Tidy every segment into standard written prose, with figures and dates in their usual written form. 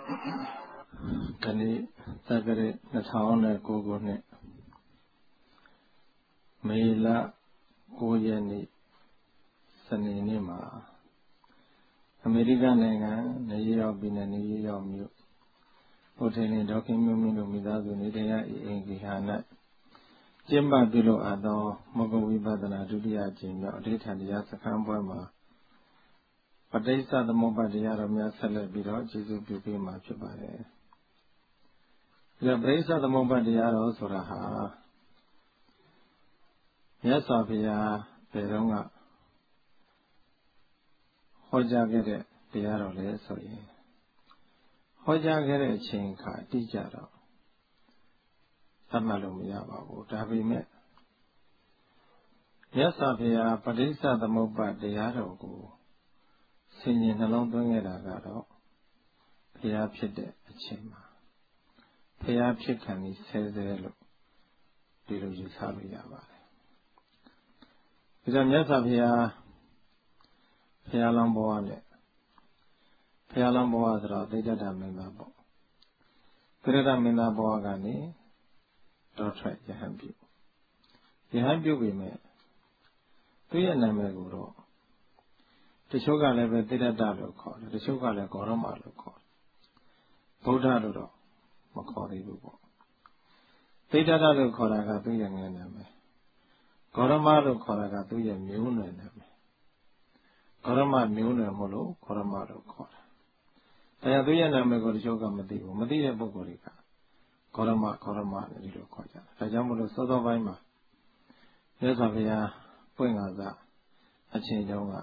ဒီနေ့သက္ကရာ2009ခုနှစ်မေလ9ရက်နေ့စနေနေ့မှာအမေရိကန်နိုင်ငံနယူးယောက်ပြည်နယ်နယူးယောက်မြို့ဟိုတယ်ဒေါခင်မျိုးမင်းတို့မိသားစုနေတရားအိမ်ဂေဟာ၌ကျင်းပပြုလုပ်အပ်သောမဂ္ဂဝိပဿနာဒုတိယအကြိမ်မြောက်အဋ္ဌာတရားစခန်းပွဲမှာပဋိစ္စသမုပ္ပါဒတရားတော်များဆက်လက်ပြီးတော့ကျေးဇူးပြုပေးမှာဖြစ်ပါတယ်။ဒီပဋိစ္စသမုပ္ပါဒတရားတော်ဆိုတာဟာမြတ်စွာဘုရားဘယ်တော့ကဟောကြားခဲ့တဲ့တရားတော်လဲဆိုရင်ဟောကြားခဲ့တဲ့အချိန်အခါအတိအကျတော့သတ်မှတ်လို့မရပါဘူး။ဒါပေမဲ့မြတ်စွာဘုရားပဋိစ္စသမုပ္ပါဒတရားတော်ကိုဆင်ញင်နှလုံးသွင်းခဲ့တာကတော့ဘုရားဖြစ်တဲ့အချိန်မှာဘုရားဖြစ်ခံပြီးဆဲလို့ဒီလိုယူဆလို့ရပါတယ်။ဒါကြောင့်မြတ်စွာဘုရားလောင်းဘဝနဲ့ဘုရားလောင်းဘဝဆိုတော့သိတ္တမင်းသားပေါ့။သိတ္တမင်းသားဘဝကနေတော်ထွက်ယဟန်ပြုပြီမဲ့သူရဲ့နာမည်ကိုတော့တချို့ကလည်းပဲသိတ္တလို့ခေါ်တယ်တချို့ကလည်းဂေါရမလို့ခေါ်တယ်ဗုဒ္ဓလို့တော့မခေါ်သေးဘူးပေါ့သိတ္တလို့ခေါ်တာကသူ့ရဲ့ငယ်နာမည်ဂေါရမလို့ခေါ်တာကသူ့ရဲ့မျိုးနွယ်နာမည်ဂေါရမမျိုးနွယ်မို့လို့ဂေါရမလို့ခေါ်တာဒါကြောင့်သူ့ရဲ့နာမည်ကိုတချို့ကမသိဘူးမသိတဲ့ပုဂ္ဂိုလ်တွေကဂေါရမနဲ့ဒီလိုခေါ်ကြတယ်ဒါကြောင့်မို့လို့စောစောပိုင်းမှာမြတ်စွာဘုရားပွင့်ကားစားအချိန်တုန်းက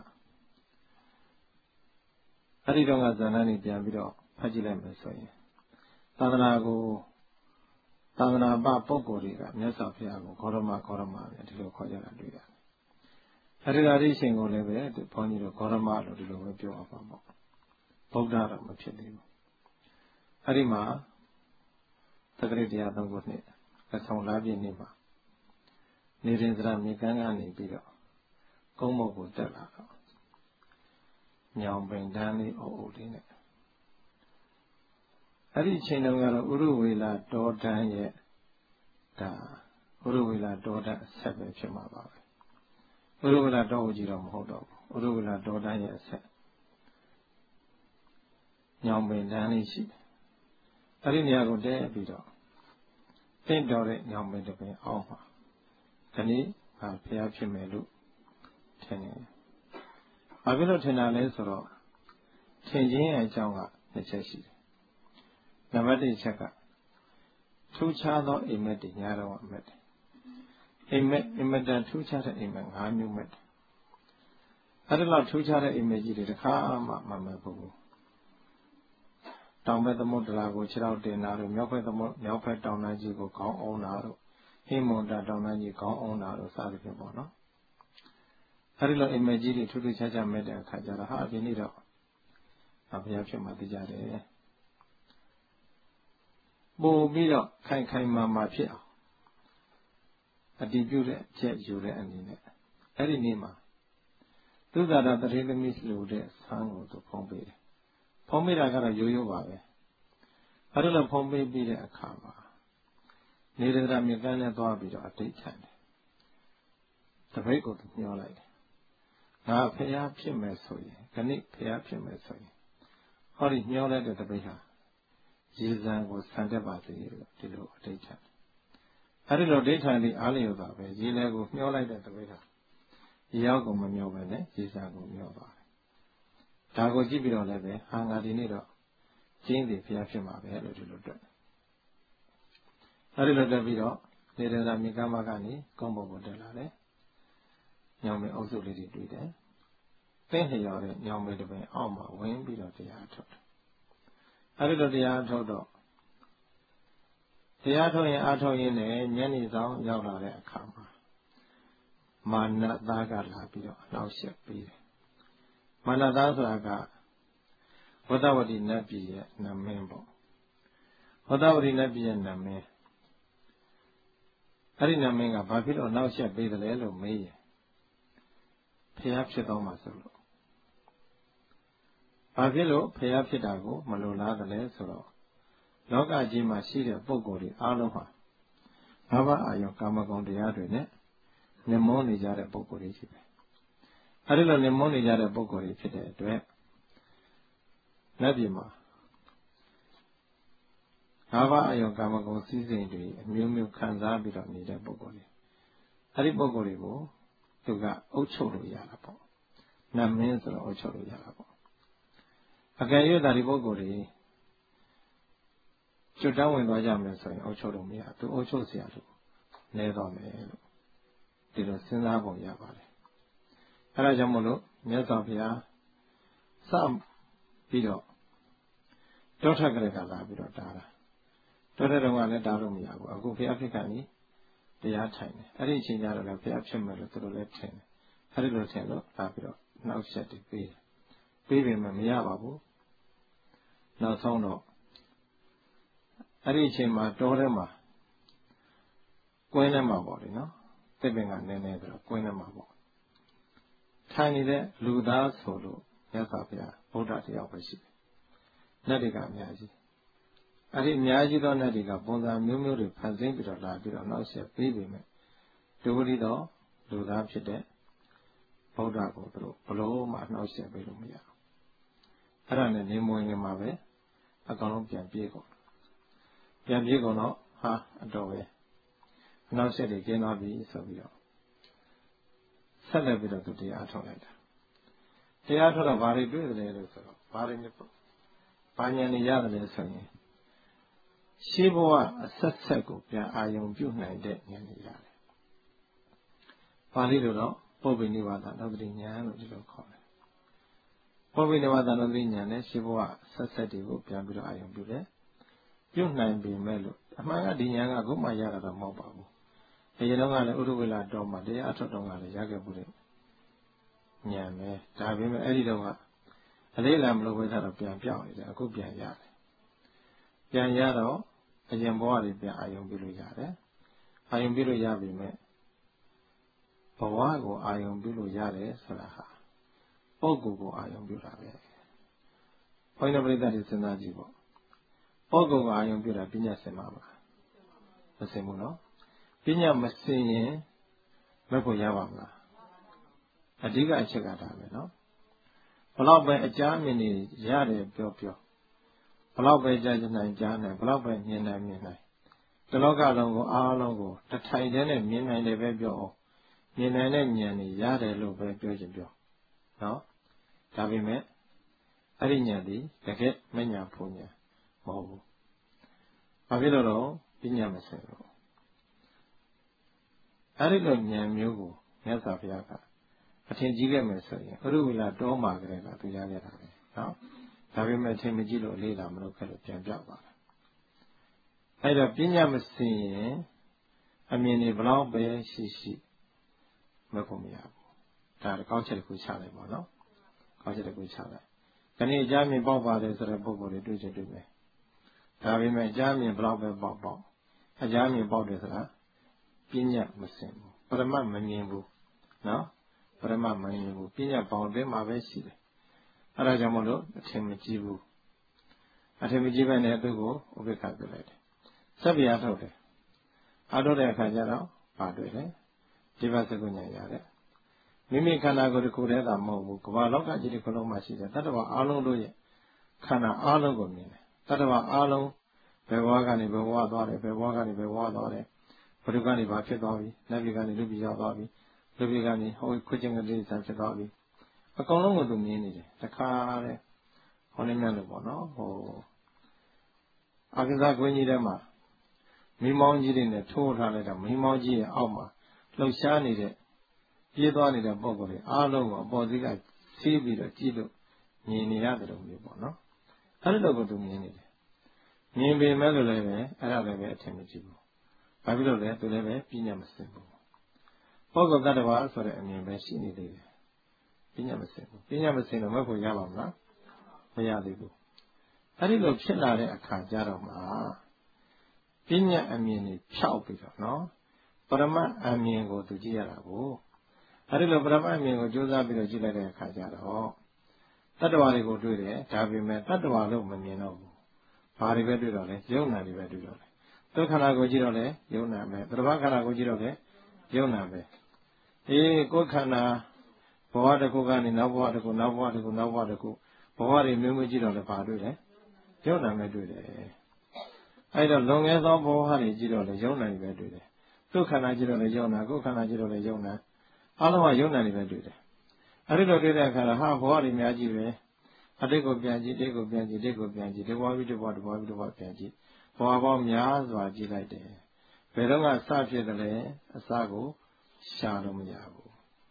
အဲ့ဒီတော့ကဇာဏနေပြန်ပြီးတော့ဖတ်ကြည့်လိုက်မယ်ဆိုရင်သာသနာပပုဂ္ဂိုလ်တွေကမြတ်စွာဘုရားကိုဂေါရမနဲ့ဒီလိုခေါ်ကြတာတွေ့ရတယ်။အဲဒီအရှင်ကိုလည်းပဲဘုန်းကြီးတို့ဂေါရမလို့ဒီလိုပဲပြောအောင်ပါပေါ့။ဗုဒ္ဓတော့မဖြစ်သေးဘူး။အဲဒီမှာသက္ကရာ103ခုနှစ်အဆောင်လာပြည့်နေ့မှာနေရင်စရမြေကမ်းကနေပြီးတော့ကုန်းဘုတ်ကိုတက်လာတော့ညောင်ပင်တန်းလေးအုပ်လေးနဲ့အဲ့ဒီအချိန်တုန်းကတော့ဥရဝေလာတောတန်းရဲ့ဒါဥရဝေလာတောတန်းအဆက်ပဲဖြစ်မှာပါပဲဥရဝေလာတောကိုကြည့်တော့မဟုတ်တော့ဘူးဥရဝေလာတောတန်းရဲ့အဆက်ညောင်ပင်တန်းလေးရှိတယ်အဲ့ဒီနေရာကိုတဲပြီးတော့တင့်တော်တဲ့ညောင်ပင်တစ်ပင်အောက်မှာဒီနေ့ဘုရားဖြစ်မယ်လို့ထင်တယ်။ဘာဖြစ်လို့ထင်တာလဲဆိုတော့ထင်ခြင်းရဲ့အကြောင်းကနှစ်ချက်ရှိတယ်။နံပါတ်1ချက်ကထူးခြားသောအိမ်မက်တွေညာတော့အမက်တယ်။အိမ်မက်တန်ထူးခြားတဲ့အိမ်မက်5မျိုးမက်တယ်။အဲ့ဒါလောက်ထူးခြားတဲ့အိမ်မက်ကြီးတွေတစ်ခါမှမမက်ဘူး။တောင်ဘက်သမုဒ္ဒရာကိုခြေထောက်တင်တာတို့မြောက်ဘက်တောင်တန်းကြီးကိုခေါင်းအောင်တာတို့ဟိမွန်တာတောင်တန်းကြီးခေါင်းအောင်တာတို့စသဖြင့်ပေါ့နော်။အဲဒီလိုအိမ်မက်ကြီးတွေထူးထူးခြားခြားမဲ့တဲ့အခါကျတော့ဒီနေ့တော့ဘုရားဖြစ်မှသိကြတယ်ပို့ပြီးတော့ခိုင်မာဖြစ်အောင်အတည်ပြုတဲ့အချက်ယူတဲ့အနေနဲ့အဲ့ဒီနေ့မှာသုဒ္ဓရာတထေသမီးလူတဲ့ဆန်းကိုသူဖုံးပေးတယ်ဖုံးပေးတာကတော့ရိုးရိုးပါပဲအဲ့လိုဖုံးပေးပြီးတဲ့အခါမှာနေရတာမြေကမ်းနဲ့သွားပြီးတော့အတိတ်ခံတယ်တပိတ်ကိုညှောလိုက်တယ်ငါဖျားဖြစ်မယ်ဆိုရင်ခဏဖျားဖြစ်မယ်ဆိုရင်ဟောဒီညှောလိုက်တဲ့တပိတ်ဟာရေစံကိုဆန်တက်ပါစေလို့ဒီလိုအတိတ်ခံအဲဒီလိုအတိတ်ခံပြီးအားလျော်တာပဲရေလဲကိုညှောလိုက်တဲ့တပိတ်ဟာရေရောက်ကိုမမျောပဲနဲ့ရေစံကိုမျောသွားတယ်ဒါကိုကြည့်ပြီးတော့လည်းပဲဟာငါဒီနေ့တော့ကျင်းစီဖျားဖြစ်မှာပဲလို့ဒီလိုတွေ့အဲဒီလိုတက်ပြီးတော့နေရတာမြေကမ်းမကနေကုန်းဘုတ်ကိုတက်လာတယ်ညောင်မင်းအုပ်စုလေးတွေတွေ့တယ်သင်လျော်တဲ့ညောင်မင်းတစ်ပင်အောက်မှာဝင်ပြီးတော့တရားထုတ်တယ်အဲဒီလိုတရားထုတ်တော့တရားထုတ်ရင်အားထုတ်ရင်လည်းညနေဆောင်ရောက်လာတဲ့အခါမှာမာနသားကလာပြီးတော့နှောက်ယှက်ပေးတယ်မာနသားဆိုတာကဝတ္တဝတိနတ်ပြည်ရဲ့နာမည်ပေါ့ဝတ္တဝတိနတ်ပြည်ရဲ့နာမည်အဲ့ဒီနာမည်ကဘာဖြစ်လို့နှောက်ယှက်ပေးတယ်လဲလို့မေးရင်ဖျားဖြစ်တော့မှဆိုလို့ဘာဖြစ်လို့ဖျားဖြစ်တာကိုမလိုလားတယ်လဲဆိုတော့လောကကြီးမှာရှိတဲ့ပုဂ္ဂိုလ်တွေအားလုံးဟာဘာဝအာယုကာမဂုဏ်တရားတွေနဲ့နှမုန်းနေကြတဲ့ပုဂ္ဂိုလ်တွေရှိတယ်။အဲဒီလိုနှမုန်းနေကြတဲ့ပုဂ္ဂိုလ်တွေဖြစ်တဲ့အတွက်လက်ပြမှာဘာဝအာယုကာမဂုဏ်စည်းစိမ်တွေအမျိုးမျိုးခံစားပြီးတော့နေတဲ့ပုဂ္ဂိုလ်တွေအဲဒီပုဂ္ဂိုလ်တွေကိုသူကအုပ်ချုပ်လို့ရတာပေါ့။နတ်မင်းဆိုတော့အုပ်ချုပ်လို့ရတာပေါ့။အကယ်၍ဒါဒီပုဂ္ဂိုလ်တွေကျွတ်တောင်းဝင်သွားကြမယ်ဆိုရင်အုပ်ချုပ်လို့မရသူအုပ်ချုပ်เสียလို့လဲတော့မယ်လို့ဒီလိုစဉ်းစားပုံရပါတယ်အဲဒါကြောင့်မို့လို့မြတ်စွာဘုရားစပြီးတော့တောထက်ကလေးကလာပြီးတော့တားတာတောထက်တော့ကလည်းတားလို့မရဘူးအခုဘုရားဖြစ်ကနေတရားထိုင်တယ်အဲ့ဒီအချိန်ကျတော့လည်းဘုရားဖြစ်မယ်လို့သူတို့လည်းထင်တယ်အဲ့ဒီလိုထင်လို့လာပြီးတော့နောက်ဆက်တည်ပေးတယ်ပေးပေမဲ့မရပါဘူးနောက်ဆုံးတော့အဲ့ဒီအချိန်မှာတောထဲမှာကွင်းထဲမှာပေါ့လေနော်သစ်ပင်ကနည်းနည်းဆိုတော့ကွင်းထဲမှာပေါ့ထိုင်နေတဲ့လူသားဆိုလို့မြတ်စွာဘုရားဗုဒ္ဓတရားပဲရှိတယ်။နတ်တွေကအများကြီးအဲ့ဒီအများကြီးသောနတ်တွေကပုံစံမျိုးမျိုးတွေဖန်ဆင်းပြီးတော့လာပြီးတော့နောက်ဆက်ပေးပေမဲ့ဒုဝတိတော်လူသားဖြစ်တဲ့ဗုဒ္ဓကိုသူတို့ဘလို့မှနှောက်ယှက်ပေးလို့မရဘူး။အဲ့ဒါနဲ့နေမွေငင်မှာပဲအကောင်လုံးပြန်ပြေးကုန်တော့ဟာအတော်ပဲနောက်ဆက်တွေကျင်းသွားပြီဆိုပြီးတော့ဆက်လက်ပြီးတော့သူတရားထုတ်လိုက်တာတရားထုတ်တော့ဘာတွေတွေ့တယ်လို့ဆိုတော့ဘာတွေမျိုးဘာဉာဏ်တွေရတယ်လဲဆိုရင်ရှင်းဘဝအဆက်ဆက်ကိုပြန်အာယုံပြုနိုင်တဲ့ဉာဏ်တွေရတယ်ပါဠိလိုတော့ပုပ္ပိနိဗ္ဗာန်သောတတိဉာဏ်လို့ဒီလိုခေါ်တယ်ပုပ္ပိနိဗ္ဗာန်သောတတိဉာဏ်နဲ့ရှင်းဘဝဆက်ဆက်တွေကိုပြန်ပြီးတော့အာယုံပြုတယ်ပြုနိုင်ပေမဲ့လို့အမှန်ကဒီဉာဏ်ကခုမှရတာတော့မဟုတ်ပါဘူးဒီတော့ကလည်းဥဒုဝေလာတော်မှာတရားအထုတ်တော်ကလည်းရခဲ့မှုတဲ့ဉာဏ်ပဲဒါပေမဲ့အဲ့ဒီတော့ကအလေးလာမလို့ဝိသတော့ပြန်ပြောင်းနေတယ်အခုပြန်ရတယ်ပြန်ရတော့အရင်ဘဝတွေပြန်အာယုံပြုလို့ရတယ်အာယုံပြုလို့ရပြီမဲ့ဘဝကိုအာယုံပြုလို့ရတယ်ဆိုတာဟာပုဂ္ဂိုလ်ကိုအာယုံပြုတာပဲဘုန်းတော်ပရိသတ်တွေစဉ်းစားကြည့်ပေါ့ပုဂ္ဂိုလ်ကအာယုံပြုတာပညာစင်မှာပါမစင်ဘူးနော်ပညာမစင်ရင်မဖို့ရပါမလားအဓိကအချက်ကဒါပဲနော်ဘလောက်ပဲအကြမ်းမြင်နေရတယ်ပြောဘလောက်ပဲကြားနိုင်ကြားနိုင်ဘလောက်ပဲမြင်နိုင်တလောကလုံးကိုအားလုံးကိုတထိုင်တည်းနဲ့မြင်နိုင်တယ်ပဲပြောအောင်မြင်နိုင်တဲ့ဉာဏ်ကြီးရတယ်လို့ပဲပြောချင်ပြောနော်ဒါပေမဲ့အဲ့ဒီဉာဏ်ဒီတကယ်မဉာဏ်ဖုန်ဉာဏ်မဟုတ်ဘူးဘာဖြစ်လို့တော့ပညာမစင်လို့အဲ့ဒီလိုဉာဏ်မျိုးကိုမြတ်စွာဘုရားကအထင်ကြီးခဲ့မယ်ဆိုရင်ဥရဝိလာတောမှာကလေးကသူရခဲ့တာပဲနော်ဒါပေမဲ့အထင်မကြီးလို့လေးလာမလို့ခဲ့လို့ပြန်ပြောက်ပါလားအဲ့တော့ပညာမစင်ရင်အမြင်တွေဘလောက်ပဲရှိမကုန်မရဘူးဒါကောင်းချက်တစ်ခုချလိုက်ပါနော်ကောင်းချက်တစ်ခုချလိုက်ခဏအကြမ်းမြင်ပေါက်ပါတယ်ဆိုတဲ့ပုံကိုယ်တွေတွေ့ချင်တွေ့မယ်ဒါပေမဲ့အကြမ်းမြင်ဘလောက်ပဲပေါက်အကြမ်းမြင်ပေါက်တယ်ဆိုတာပညာမစင်ဘူးပရမတ်မမြင်ဘူးနော်ပရမတ်မမြင်ဘူးပညာပေါင်းတွင်မှာပဲရှိတယ်အဲဒါကြောင့်မလို့အထင်မကြီးဘူးအထင်မကြီးပဲနဲ့သူ့ကိုဥပိ္ပခပြုလိုက်တယ်ဆက်ပြအားထုတ်တယ်အားထုတ်တဲ့အခါကျတော့ပါတွေ့တယ်ဒီဘသကုဉာဏ်ရတယ်မိမိခန္ဓာကိုယ်တစ်ခုတည်းသာမဟုတ်ဘူးကမ္ဘာလောကကြီးတစ်ခုလုံးမှာရှိတဲ့တတ္တဝါအားလုံးတို့ရဲ့ခန္ဓာအားလုံးကိုမြင်တယ်တတ္တဝါအားလုံးဘယ်ဘဝကနေဘယ်ဘဝသွားတယ်ဘယ်ဘဝကနေဘယ်ဘဝသွားတယ်ဘုဒ္ဓကနေဘာဖြစ်သွားပြီနတ်ပြည်ကနေလူပြည်ရောက်သွားပြီလူပြည်ကနေဟောခွချင်းကလေးဆံဖြစ်သွားပြီအကောင်လုံးကိုသူမြင်နေတယ်တခါတဲ့ဟောနေမြတ်လို့ပေါ့နော်အာကစားကွင်းကြီးထဲမှာမိမောင်းကြီးတွေနဲ့ထိုးထားလိုက်တာမိမောင်းကြီးရဲ့အောက်မှာလှုပ်ရှားနေတဲ့ပြေးသွားနေတဲ့ပုံကိုယ်တွေအားလုံးကိုအပေါ်စီးကစီးပြီးတော့ကြည့်လို့မြင်နေရတယ်လို့မျိုးပေါ့နော်အဲ့လိုကိုသူမြင်နေတယ်မြင်ပေမဲ့လို့လည်းပဲအဲ့ဒါလည်းပဲအထင်မကြီးဘူးဘာဖြစ်လို့လဲသူလည်းပဲပညာမစင်ဘူးပုဂ္ဂိုလ်တ attva ဆိုတဲ့အမြင်ပဲရှိနေသေးတယ်ပညာမစင်ဘူးပညာမစင်တော့မဟုတ်ရပါမလားမရသေးဘူးအဲ့ဒီလိုဖြစ်လာတဲ့အခါကျတော့မှပညာအမြင်တွေဖြောက်ပြီးတော့နော်ပရမတ်အမြင်ကိုသူကြည့်ရတာကိုအဲ့ဒီလိုပရမတ်အမြင်ကိုကြိုးစားပြီးတော့ကြည့်လိုက်တဲ့အခါကျတော့တ Tatawari go do there, Tabime, Tatawa look Mamino. Pari Vedule, Yona Vedule. Tokana go girole, Yona me, Travakana go girole, Yona me. E Gokana, Powada Gogani, Nawadaku, Nawadaku, Nawadaku, Powari Mumujiro the Padule, Yona me do there. I don't long as all Bohari Giro the Yona Vedule. Tokana Giro the Yona, Gokana Giro the Yona. Otherwise, Yona Vedule. I don't know that I have what imagine. I take up Pianji, take up Pianji, take up Pianji, the one with the water, one with the water Pianji. For about Mias or Gilite. Vedonga Safi the lay, a sago, Shalom Yabu.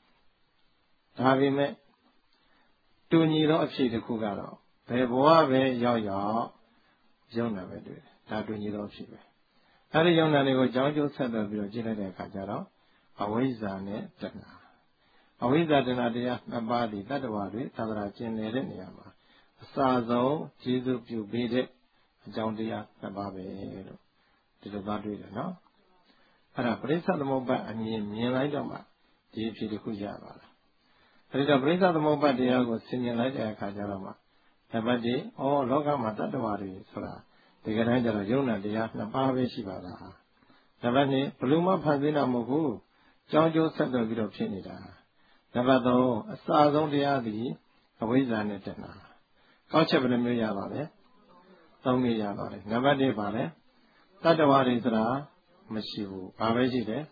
Having met two Nilo of Shady Kugaro. They boave Yao Jonah Vedu, that two Nilo of Shiva. Had a young Nanigo Jojo said of your Gilite Kajaro, away Zane, Tana. Away that an idea, a body, that was it, Tadra Genereniama. Sazo, Jesus, you beat it, John Dia, Nababe, to the Badri, no? And a place of the mobile and Yelayama, Deep Kujava. There is a place of the mobile, the was singing like a Kajarama. Nabadi, oh, Logama, Tatavari, Sora, the Ganaja, Yona, the Nababe Shivara. Nabani, Pluma Pazina Mogu, John Joe said the video of Chinida. Nabado, a Sazo, the Adi, a Wizanetana. Culture of the Miriam, some Miriam, never did Vale. That what is Ra, Meshivu, Paveside,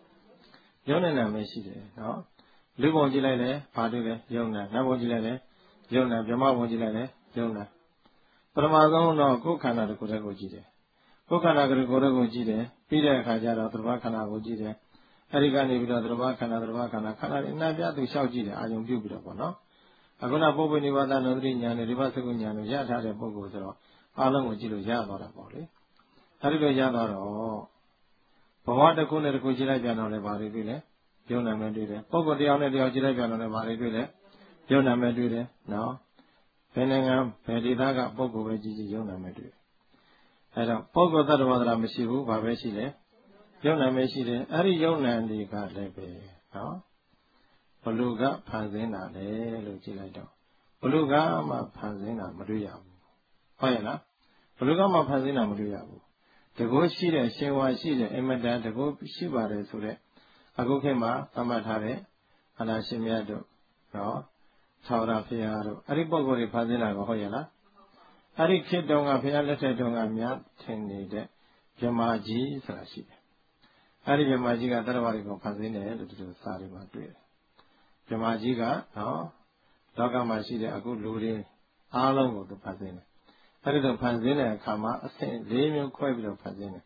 Yonana Meshide, no? Lubongile, Padule, Yona, Nabogile, Yona, Jamabogile, Yona. Pramazon no Kokana the Kurego Gide. Kokana Gorego Gide, Peter Kajara, Travakana Gide, Erigani with Travakana, Kana, Nadia to shout Gide, I don't do it, no? I'm going to go with Nivada Nodrian, the Rivasagunan, Yata, the Bogo, Alan with Jilu Yadora Boli. Harido Yadora, Powata Kuna Kujila Jano Levari Ville, Yona Medule, Pogo the Honor the Ojila Jano Levari Ville, Yona Medule, no. Penningham, Pedidaga, Pogo Veggie, Yona Medule. And a Pogo that was Ramesivu, Bavesile, Yona Meside, Ari Yona and the Gadlebe, no. Poluga Pazina, Lucilato. Poluga ma Pazina, Maduyabu. Hoyana, Poluga ma Pazina, Maduyabu. The go she the Shewa she the Emeda, the go Shibare Sure. Agokema, Amatare, Anashimiado, no, Taura Fiaro, Aripogori Pazina, Hoyana. Ari Kidonga Pia letter Donga Mia, Tenide, Jamaji, Sarashi. Ari Jamajiga, Taravarico Pazina, the Sarima Due. Jamajiga, no, Doga Mashida, a good luri, along with the Pazina. A little Pazina, Kama, a Saint Damien Quabil Pazina.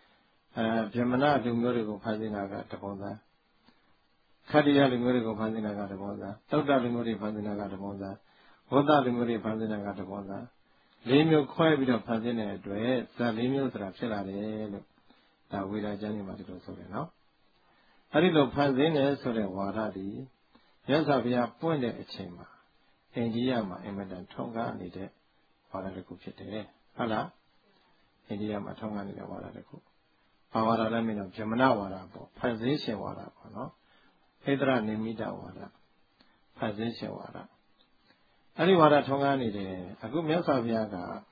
Jamana, the Murigo Pazina got upon that. Kadia, the Murigo Pazina got upon that. Toda, the Muri Pazina got upon that. Oda, the Muri Pazina got upon that. Damien Quabil Pazina, Dre, Salimio Trapilla, that we are Johnny Matico Soleno. A little Pazina, so the Wadadi. Yes, I have pointed a chamber. Indiama, Emedan Tonga needed water the cook. Hala, Indiama Tonga needed water the cook. Our lemon of Gemana water, Pazation water, no? Pedra Nemida water, Pazation water. Any water Tonga needed a good meal of Yaga.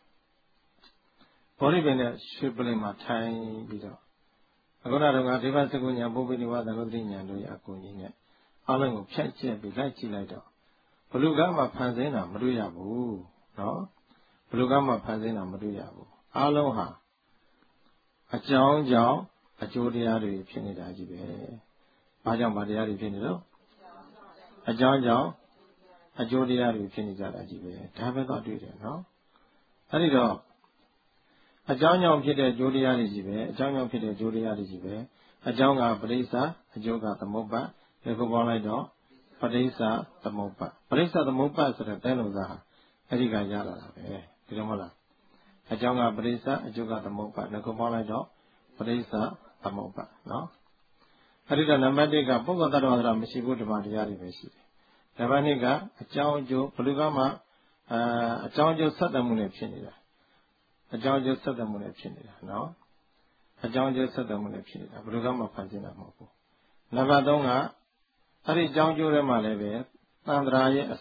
Polybene should blame a tiny bit of. I got out of a Rivasagunia, Bobini water, Rodina, and Yakunia. Alan of Chanchi be like Chilato. Polugama Pazina, Maduyabu, no? Polugama Pazina, Maduyabu. Aloha. A John, a Jodiari Pinidajibe. Bajam Badiari Pinido. A John, a Jodiari Pinidajibe. Tabaka do it, no? Harido. A John Pita Jodiari Jibe, a John Pita Jodiari Jibe, a Jonga Brisa, a Joga the Moba. The Gobalado, Padisa, the Mopa. Padisa the Mopa is the Tenuza, Ediga Yara, Tigamola. A Jonga Padisa, a Juga the Mopa, the Gobalado, Padisa, the Mopa, no? Adida Namadiga, Bogota, Mishibu to Mariari Vesi. Navaniga, a Jojo, Polugama, a Jojo Sadamun Chinida. A Jojo Sadamun Chinida, no? A Jojo Sadamun Chinida, Polugama Pazina Mopo. Navadonga. Ari Jojo Maleve, Sandraye, a sap,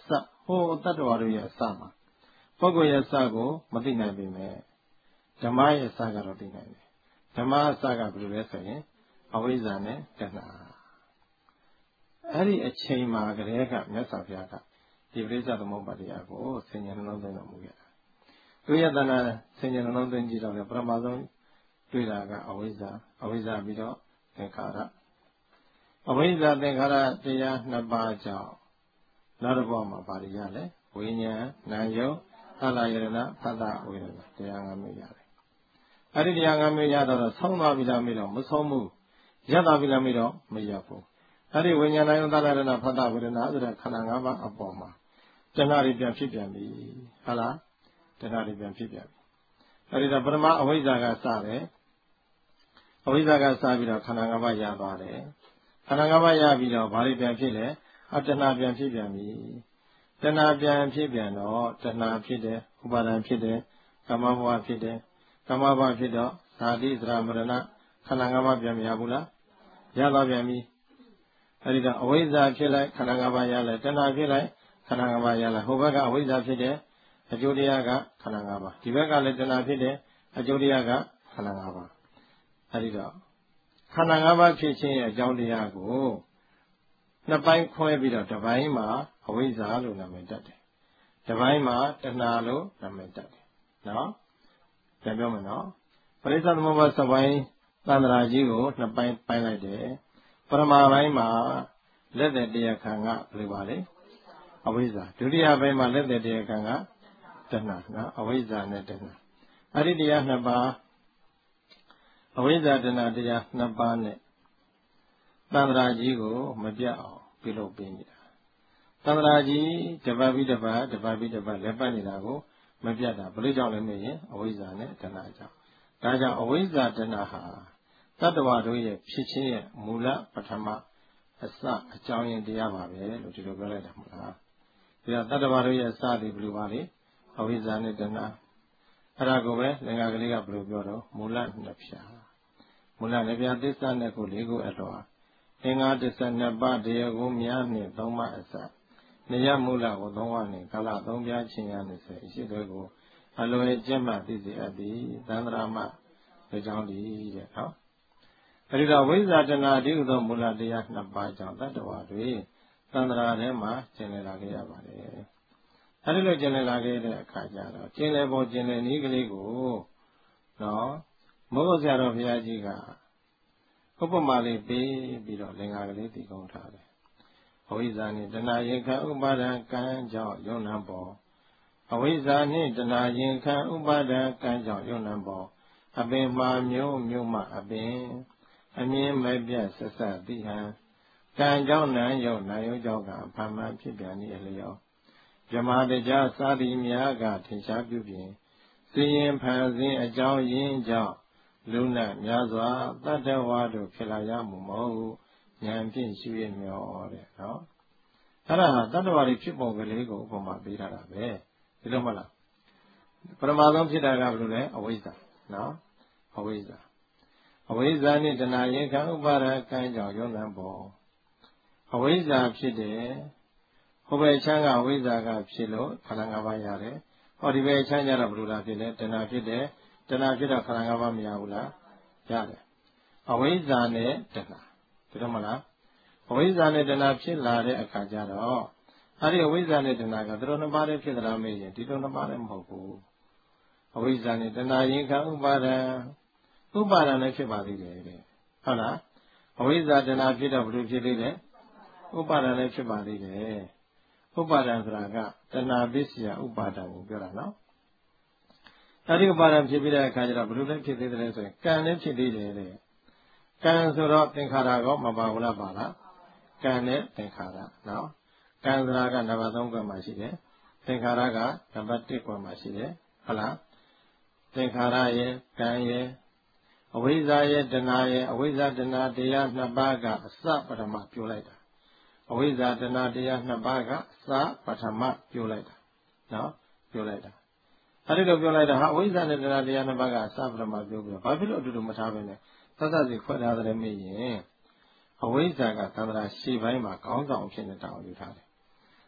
တတ္တဝါတို့ရဲ့အစမှာပုဂ္ဂိုလ်ရဲ့အစကိုမသိနိုင်ပေမဲ့ဓမ္မရဲ့အစကတော့သိနိုင်တယ်ဓမ္မအစကဘယ်လိုလဲဆိုရင်အဝိဇ္ဇာနဲ့တဏှာအဲ့ဒီအချိန်မှာကလေးကမြတ်စွာဘုရားကဒီပရိစ္ဆေသမုပ္ပါဒ်တရားကိုဆင်ញံနှလုံးသွင်းတော်မူခဲ့တာသူရဲ့တဏှာဆင်ញံနှလုံးသွင်းကြည့်တော့လေပထမဆုံးတွေ့တာကအဝိဇ္ဇာပြီးတော့သင်္ခါရအဝိဇ္ဇာသင်္ခါရတရားနှစ်ပါးကြောင့်နောက်တစ်ဘောမှာပါရရလဲဝိညာဉ်နာယုတ်သလယရဏဖတ်တာဝေဒနာတရား၅မျိုးရတယ်အဲ့ဒီတရား၅မျိုးရတော့ဆောင်းသွားပြီလားမေးတော့မဆုံးဘူးရသွားပြီလားမေးတော့မရဘူးအဲ့ဒီဝိညာဉ်နာယုတ်သလယရဏဖတ်တာဝေဒနာဆိုတဲ့ခန္ဓာ၅ပါးအပေါ်မှာတဏှာတွေပြန်ဖြစ်ပြန်ပြီဟုတ်လားတဏှာတွေပြန်ဖြစ်ပြန်ပြီအဲ့ဒီတော့ပထမအဝိဇ္ဇာကစတယ်အဝိဇ္ဇာကစပြီးတော့ခန္ဓာ၅ပါးရသွားတယ်ခန္ဓာ၅ပါးရပြီးတော့ဘာတွေပြန်ဖြစ်လဲတဏှာပြန်ဖြစ်ပြန်ပြီတဏှာပြန်ဖြစ်ပြန်တော့တဏှာဖြစ်တယ်ဥပါဒံဖြစ်တယ်ကာမဘဝဖြစ်တယ်ကာမဘဝဖြစ်တော့ဇာတိသရမရဏခန္ဓာ၅ပါးပြန်မရဘူးလားရသွားပြန်ပြီအဲ့ဒီတော့အဝိဇ္ဇာဖြစ်လိုက်ခန္ဓာ၅ပါးရလိုက်တဏှာဖြစ်လိုက်ခန္ဓာ၅ပါးရလိုက်ဟိုဘက်ကအဝိဇ္ဇာဖြစ်တယ်အကျိုးတရားကခန္ဓာ၅ပါးဒီဘက်ကလည်းတဏှာဖြစ်တယ်အကျိုးတရားကခန္ဓာ၅ပါးအဲ့ဒီတော့ခန္ဓာ၅ပါးဖြစ်ခြင်းရဲ့အကြောင်းတရားကိုနှစ်ပိုင်းခွဲပြီးတော့တစ်ပိုင်းမှာအဝိဇ္ဇာလို့နာမည်တက်တယ်တစ်ပိုင်းမှာတဏှာလို့နာမည်တက်တယ်နော်ပြန်ပြောမယ်နော်ပရိစ္ဆေသမုပ္ပါဒ်စပိုင်းသန္တရာကြီးကိုနှစ်ပိုင်းပိုင်းလိုက်တယ်ပထမပိုင်းမှာလက်သက်တရားခံကဘယ်လိုပါလဲအဝိဇ္ဇာဒုတိယပိုင်းမှာလက်သက်တရားခံကတဏှာနော်အဝိဇ္ဇာနဲ့တဏှာအဲ့ဒီတရားနှစ်ပါးအဝိဇ္ဇာတဏှာတရားနှစ်ပါးနဲ့သန္တရာကြီးကိုမပြတ်အောင်ပြုလုပ်ပေးနေတာသန္တရာကြီးတစ်ပတ်ပြီးတစ်ပတ်လက်ပတ်နေတာကိုမပြတ်တာဘယ်လိုကြောင့်လဲမေးရင်အဝိဇ္ဇာနဲ့တဏှာကြောင့်ဒါကြောင့်အဝိဇ္ဇာတဏှာဟာတတ္တဝါတို့ရဲ့ဖြစ်ခြင်းရဲ့မူလပထမအစအကြောင်းရင်းတရားပါပဲလို့ဒီလိုပြောလိုက်တာမဟုတ်လားဒါတတ္တဝါတို့ရဲ့အစဒီဘယ်လိုပါလဲအဝိဇ္ဇာနဲ့တဏှာအဲ့ဒါကိုပဲလင်္ကာကလေးကဘယ်လိုပြောတော့မူလနှစ်ဖြာမူလနှစ်ဖြာသစ္စာနဲ့ကို၄ခုအလောအင်္ဂါ12ပါးတရားကိုများနှင့်3ပါးအစနေရမူလကို3ပါးနှင့်ကာလ3ပြားချင်းရ20အရှိတွေကိုအလွယ်ကျင့်မှသိစေအပ်သည်သန္တရာမအကြောင်းဒီတဲ့နော်အဲဒီတော့ဝိဇ္ဇာတဏှာဒီဥသောမူလတရား2ပါးကြောင့်တတ္တဝါတွေသန္တရာထဲမှာကျင်လည်လာခဲ့ရပါတယ်အဲဒီလိုကျင်လည်လာခဲ့တဲ့အခါကျတော့ကျင်လည်ပေါ်ကျင်လည်နည်းကလေးကိုနော်မိုးဆရာတော်ဘုရားကြီးကဥပမာလေးပေးပြီးတော့လင်္ကာကလေးတည်ကောင်းထားတယ်အဝိဇ္ဇာနှင့်တဏှာရင်ခံဥပါဒံကံကြောင့်ယုံနံပေါ်အဝိဇ္ဇာနှင့်တဏှာရင်ခံဥပါဒံကံကြောင့်ယုံနံပေါ်အပင်မှာမျိုးမှအပင်အမြင်မဲ့ပြတ်ဆက်ဆက်သိဟံကံကြောင့်နာယုတ်ကြောင့်ကဖန်မှန်ဖြစ်ပြန်၏အလျော်ဇမတရားစာသည်များကထင်ရှားပြုပြင်စီရင်ဖန်ဆင်းအကြောင်းရင်းကြောင့်လူနဲ့များစွာတတ္တဝါတို့ဖြစ်လာရမှုမဟုတ်ဉာဏ်ဖြင့်ရှုရမျောတဲ့နော်အဲ့ဒါဟာတတ္တဝါတွေဖြစ်ပုံကလေးကိုဥပမာပေးထားတာပဲဒီလိုမဟုတ်လားပထမဆုံးဖြစ်တာကဘယ်လိုလဲအဝိဇ္ဇာနော်အဝိဇ္ဇာနဲ့တဏှာရင်ခံဥပါဒကံကြောင့်ယုံနံပေါ်အဝိဇ္ဇာဖြစ်တယ်ဟိုဘက်ချမ်းကအဝိဇ္ဇာကဖြစ်လို့ခန္ဓာ၅ပါးရတယ်ဟောဒီဘက်ချမ်းကြတော့ဘယ်လိုလားဖြစ်လဲတဏှာဖြစ်တယ်တဏှာဖြစ်တော့ခန္ဓာ၅ပါးမရဘူးလားရတယ်အဝိဇ္ဇာနဲ့တဏှာဒီလိုမလားအဝိဇ္ဇာနဲ့တဏှာဖြစ်လာတဲ့အခါကျတော့အဲ့ဒီအဝိဇ္ဇာနဲ့တဏှာကသူတို့နှစ်ပါးတည်းဖြစ်သလားမေးရင်ဒီလိုနှစ်ပါးလည်းမဟုတ်ဘူးအဝိဇ္ဇာနဲ့တဏှာရင်ခံဥပါဒံလည်းဖြစ်ပါသေးတယ်တဲ့ဟုတ်လားအဝိဇ္ဇာတဏှာဖြစ်တော့ဘယ်လိုဖြစ်သေးလဲဥပါဒံလည်းဖြစ်ပါသေးတယ်ဥပါဒံဆိုတာကတဏှာပစ္စယဥပါဒံကိုပြောတာနော်အဲ့ဒီဥပါဒံဖြစ်ပြီးတဲ့အခါကျတော့ဘယ်လိုလဲဖြစ်သေးတယ်ဆိုရင်ကံလည်းဖြစ်သေးတယ်တဲ့ကံဆိုတော့သင်္ခါရကောမပါဘူးလားပါလားကံနဲ့သင်္ခါရနော်ကံဆိုတာကနံပါတ်3ကွက်မှာရှိတယ်သင်္ခါရကနံပါတ်1ကွက်မှာရှိတယ်ဟုတ်လားသင်္ခါရရဲ့ကံရဲ့အဝိဇ္ဇာရဲ့တဏှာရဲ့အဝိဇ္ဇာတဏှာတရား2ပါးကအစပထမပြောလိုက်တာအဝိဇ္ဇာတဏှာတရား2ပါးကအစပထမပြောလိုက်တာနော်ပြောလိုက်တာအဲ့ဒီလိုပြောလိုက်တာဟာအဝိဇ္ဇာနဲ့တဏှာတရား2ပါးကအစပထမပြောပြီးတော့ဘာဖြစ်လို့အတူတူမထားဘဲနဲ့သတ်သတ်စီခွဲထားတယ်မေးရင်အဝိဇ္ဇာကသန္တရာရှေ့ပိုင်းမှာခေါင်းဆောင်ဖြစ်နေတောင်းယူထားတယ်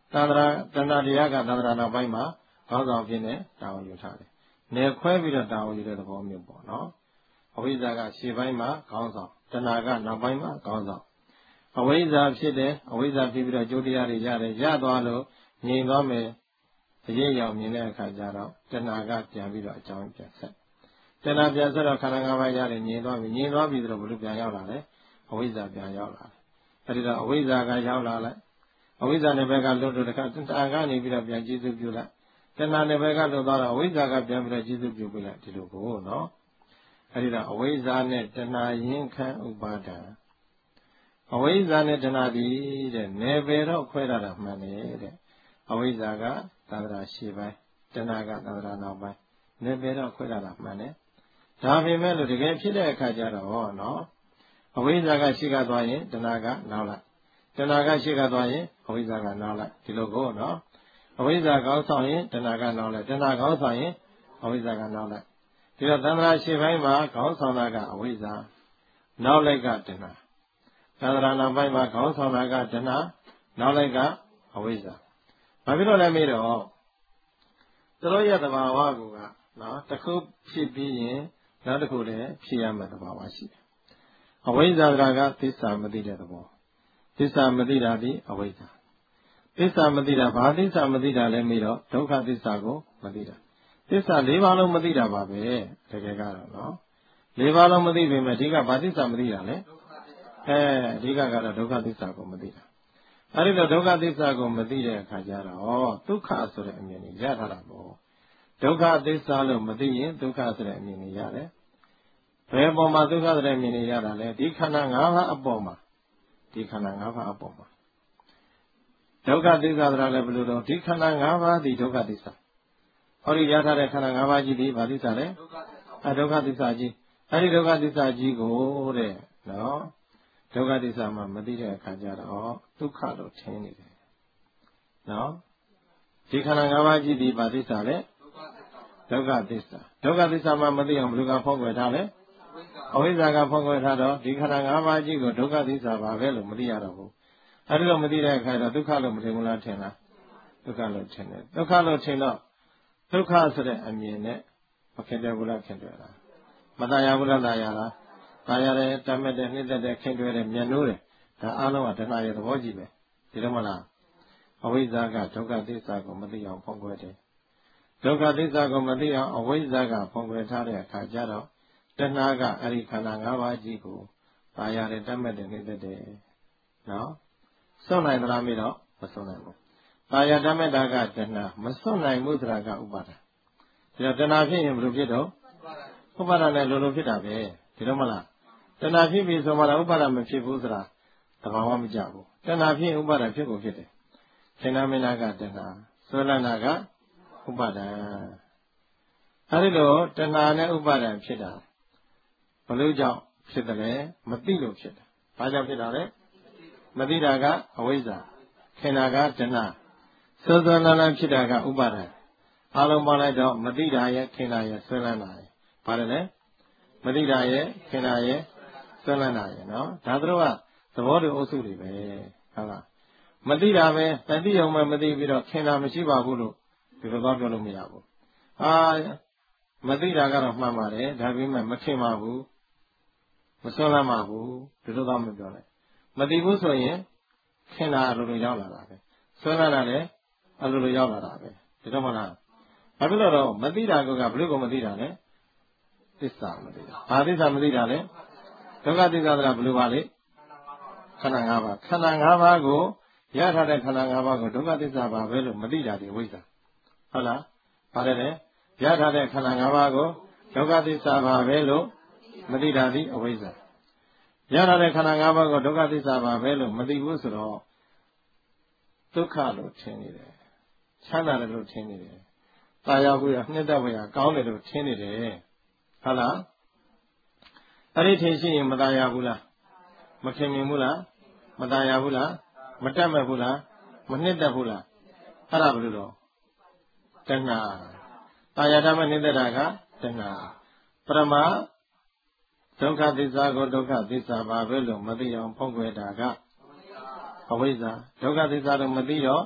တဏှာတရားကသန္တရာနောက်ပိုင်းမှာခေါင်းဆောင်ဖြစ်နေတာဝန်ယူထားတယ်။နေခွဲပြီးတော့တာဝန်ယူတဲ့သဘောမျိုးပေါ့နော်။အဝိဇ္ဇာကရှေ့ပိုင်းမှာခေါင်းဆောင်တဏှာကနောက်ပိုင်းမှာခေါင်းဆောင်အဝိဇ္ဇာဖြစ်တယ်အဝိဇ္ဇာဖြစ်ပြီးတော့ကျိုးတရားတွေရတယ်ရသွားလို့ငြိမ်သွားမယ်အရေးရောက်မြင်တဲ့အခါကျတော့တဏှာကပြန်ပြီးတော့အကြောင်းပြန်ဆက်တဏှာပြန်ဆက်တော့ခန္ဓာ၅ပါးရတယ်ငြိမ်သွားပြီဆိုတော့ဘယ်လိုပြန်ရောက်လာလဲအဝိဇ္ဇာပြန်ရောက်လာတယ်အဲဒီတော့အဝိဇ္ဇာကရောက်လာလိုက်အဝိဇ္ဇာနဲ့ဘက်ကလွတ်လို့တခါတဏှာကနေပြီးတော့ပြန်ကျေစုပြုလိုက်တဏှာနဲ့ဘက်ကလွတ်သွားတော့အဝိဇ္ဇာကပြန်ပြီးတော့ကျေစုပြုပြလိုက်ဒီလိုကိုနော်အဲဒီတော့အဝိဇ္ဇာနဲ့တဏှာရင်းခံဥပါဒံအဝိဇ္ဇာနဲ့တဏှာဒီတဲ့နယ်ပယ်တော့ခွဲရတာမှန်တယ်တဲ့အဝိဇ္ဇာကသန္တရာရှေ့ပိုင်းတဏှာကသန္တရာနောက်ပိုင်းနယ်ပယ်တော့ခွဲရတာမှန်တယ်ဒါပေမဲ့လို့တကယ်ဖြစ်တဲ့အခါကျတော့နော်အဝိဇ္ဇာကရှေ့ကသွားရင်တဏှာကနောက်လိုက်တဏှာကရှေ့ကသွားရင်အဝိဇ္ဇာကနောက်လိုက်ဒီလိုကိုနော်အဝိဇ္ဇာကောင်းဆောင်ရင်တဏှာကနောက်လိုက်တဏှာကောင်းဆောင်ရင်အဝိဇ္ဇာကနောက်လိုက်ဒီတော့သန္တရာရှေ့ပိုင်းမှာကောင်းဆောင်တာကအဝိဇ္ဇာနောက်လိုက်ကတဏှာသန္တရာနောက်ပိုင်းမှာကောင်းဆောင်တာကတဏှာနောက်လိုက်ကအဝိဇ္ဇာဘာဖြစ်လို့လဲမေးတော့သူတို့ရဲ့သဘာဝကနော်တစ်ခုဖြစ်ပြီးရင်နောက်တစ်ခုလည်းဖြစ်ရမယ့်သဘာဝရှိတယ်အဝိဇ္ဇာကသစ္စာမသိတဲ့သဘောသစ္စာမသိတာဒီအဝိဇ္ဇာသစ္စာမသိတာဘာသစ္စာမသိတာလဲမေးတော့ဒုက္ခသစ္စာကိုမသိတာသစ္စာ၄ပါးလုံးမသိတာပါပဲတကယ်ကတော့နော်၄ပါးလုံးမသိပေမဲ့အဓိကဘာသစ္စာမသိတာလဲအဓိကကတော့ဒုက္ခသစ္စာကိုမသိတာအဲဒီတော့ဒုက္ခသစ္စာကိုမသိတဲ့အခါကျတော့ဒုက္ခဆိုတဲ့အမြင်ကြီးရထားတာပေါ့ဒုက္ခသစ္စာလို့မသိရင်ဒုက္ခဆိုတဲ့အမြင်ကြီးရတယ်ဘယ်ပေါ်မှာဒုက္ခဆိုတဲ့အမြင်ကြီးရတာလဲဒီခန္ဓာ၅ပါးအပေါ်မှာဒီခန္ဓာ၅ပါးအပေါ်မှာဒုက္ခသစ္စာဆိုတာလည်းဘယ်လိုတော့ဒီခန္ဓာ၅ပါးဒီဒုက္ခသစ္စာဟောဒီရထားတဲ့ခန္ဓာ၅ပါးကြီးဒီဘာသစ္စာလဲဒုက္ခသစ္စာကြီးအဲဒီဒုက္ခသစ္စာကြီးကိုတဲ့နော်ဒုက္ခသစ္စာမှမသိတဲ့အခါကျတော့ဒုက္ခလို့ထင်နေတယ်နော်ဒီခန္ဓာ၅ပါးကြီးဒီဘာသစ္စာလဲဒုက္ခသစ္စာဒုက္ခသစ္စာမှမသိအောင်ဘယ်လိုကဖောက်ွယ်ထားလဲအဝိဇ္ဇာကဖောက်ွယ်ထားတော့ဒီခန္ဓာ၅ပါးကြီးကိုဒုက္ခသစ္စာပါပဲလို့မသိရတော့ဘူးအဲဒီလိုမသိတဲ့အခါကျတော့ဒုက္ခလို့မထင်ဘူးလားထင်လားဒုက္ခလို့ထင်တယ်ဒုက္ခလို့ထင်တော့ဒုက္ခဆိုတဲ့အမြင်နဲ့မခင်တယ်ဘူးလားခင်တယ်လားမตายရဘူးလားตายရလားตายရတယ်တတ်မဲ့တယ်နှိမ့်သက်တယ်ခင်တယ်တယ်မျက်နှိုးတယ်ဒါအလုံးကတဏှာရဲ့သဘောကြီးပဲဒီလိုမလားအဝိဇ္ဇာကဒုက္ခသစ္စာကိုမသိအောင်ဖောက်ွယ်တယ်ဒုက္ခသစ္စာကိုမသိအောင်အဝိဇ္ဇာကဖောက်ွယ်ထားတဲ့အခါကျတော့တဏှာကအဲ့ဒီခန္ဓာ၅ပါးကြီးကိုตายရတယ်တတ်မဲ့တယ်နှိမ့်သက်တယ်နော်စွန့်နိုင်သလားမေးတော့မစွန့်နိုင်ဘူးตายရတတ်မဲ့တာကတဏှာမစွန့်နိုင်ဘူးဆိုတာကဥပါဒံဒီတော့တဏှာဖြစ်ရင်ဘယ်လိုဖြစ်တော့ဥပါဒံနဲ့လိုဖြစ်တာပဲဒီလိုမလားတဏှာဖြစ်ပြီဆိုမှလည်းဥပါဒံမဖြစ်ဘူးဆိုတာသဘာဝမကျဘူးတဏှာဖြစ်ဥပါဒံဖြစ်ကုန်ဖြစ်တယ်ခင်ဗျာမင်းနာကတဏှာဆွဲလန်းတာကဥပါဒံအဲဒီလိုတဏှာနဲ့ဥပါဒံဖြစ်တာဘလို့ကြောင့်ဖြစ်တယ်လဲမသိလို့ဖြစ်တယ်ဘာကြောင့်ဖြစ်တာလဲမသိတာကအဝိဇ္ဇာခင်တာကတဏှာဆွဲလန်းလန်းဖြစ်တာကဥပါဒံအလုံးပေါင်းလိုက်တော့မသိတာရဲ့ခင်တာရဲ့ဆွဲလန်းတာရဲ့ဘာလဲလဲမသိတာရဲ့ခင်တာရဲ့ဆွဲလန်းတာရဲ့နော်ဒါတို့ကသဘောတူအုပ်စုတွေပဲဟုတ်လားမသိတာပဲတတိယုံမှမသိပြီးတော့ခင်တာမရှိပါဘူးလို့ဒီလိုတော့ပြောလို့မရဘူးမသိတာကတော့မှန်ပါတယ်ဒါပေမဲ့မခင်ပါဘူးမဆွဲလန်းပါဘူးဒီလိုတော့မပြောနဲ့မသိဘူးဆိုရင်ခင်တာအလိုလိုရောက်လာတာပဲဆွဲလန်းတာလည်းအလိုလိုရောက်လာတာပဲဒီတော့မလားဘာဖြစ်လို့တော့မသိတာကဘယ်လိုကိုမသိတာလဲသစ္စာမသိတာဘာသစ္စာမသိတာလဲဒုက္ခသစ္စာဆိုတာဘယ်လိုပါလဲခန္ဓာ၅ပါးခန္ဓာ၅ပါးကိုရထားတဲ့ခန္ဓာ၅ပါးကိုဒုက္ခသစ္စာပါပဲလို့မသိတာဒီဝိဇ္ဇာဟုတ်လားပါတယ်လေရထားတဲ့ခန္ဓာ၅ပါးကိုဒုက္ခသစ္စာပါပဲလို့မသိတာဒီအဝိဇ္ဇာရထားတဲ့ခန္ဓာ၅ပါးကိုဒုက္ခသစ္စာပါပဲလို့မသိဘူးဆိုတော့ဒုက္ခလို့ထင်နေတယ်ချမ်းသာတယ်လို့ထင်နေတယ်ตายရဖို့ရနှစ်သက်ဖို့ရကောင်းတယ်လို့ထင်နေတယ်ဟုတ်လားအဲ့ဒီထင်ရှိရင်မตายရဘူးလားမခင်မြင်ဘူးလားမตายရဘူးလားမတတ်မဲ့ဘူးလားမနှစ်သက်ဘူးလားအဲ့ဒါဘယ်လိုတော့တဏှာตายရတတ်မဲ့နှစ်သက်တာကတဏှာပရမဒုက္ခသစ္စာကိုဒုက္ခသစ္စာပါပဲလို့မသိအောင်ဖောက်ွယ်တာကအဝိဇ္ဇာဒုက္ခသစ္စာတော့မသိတော့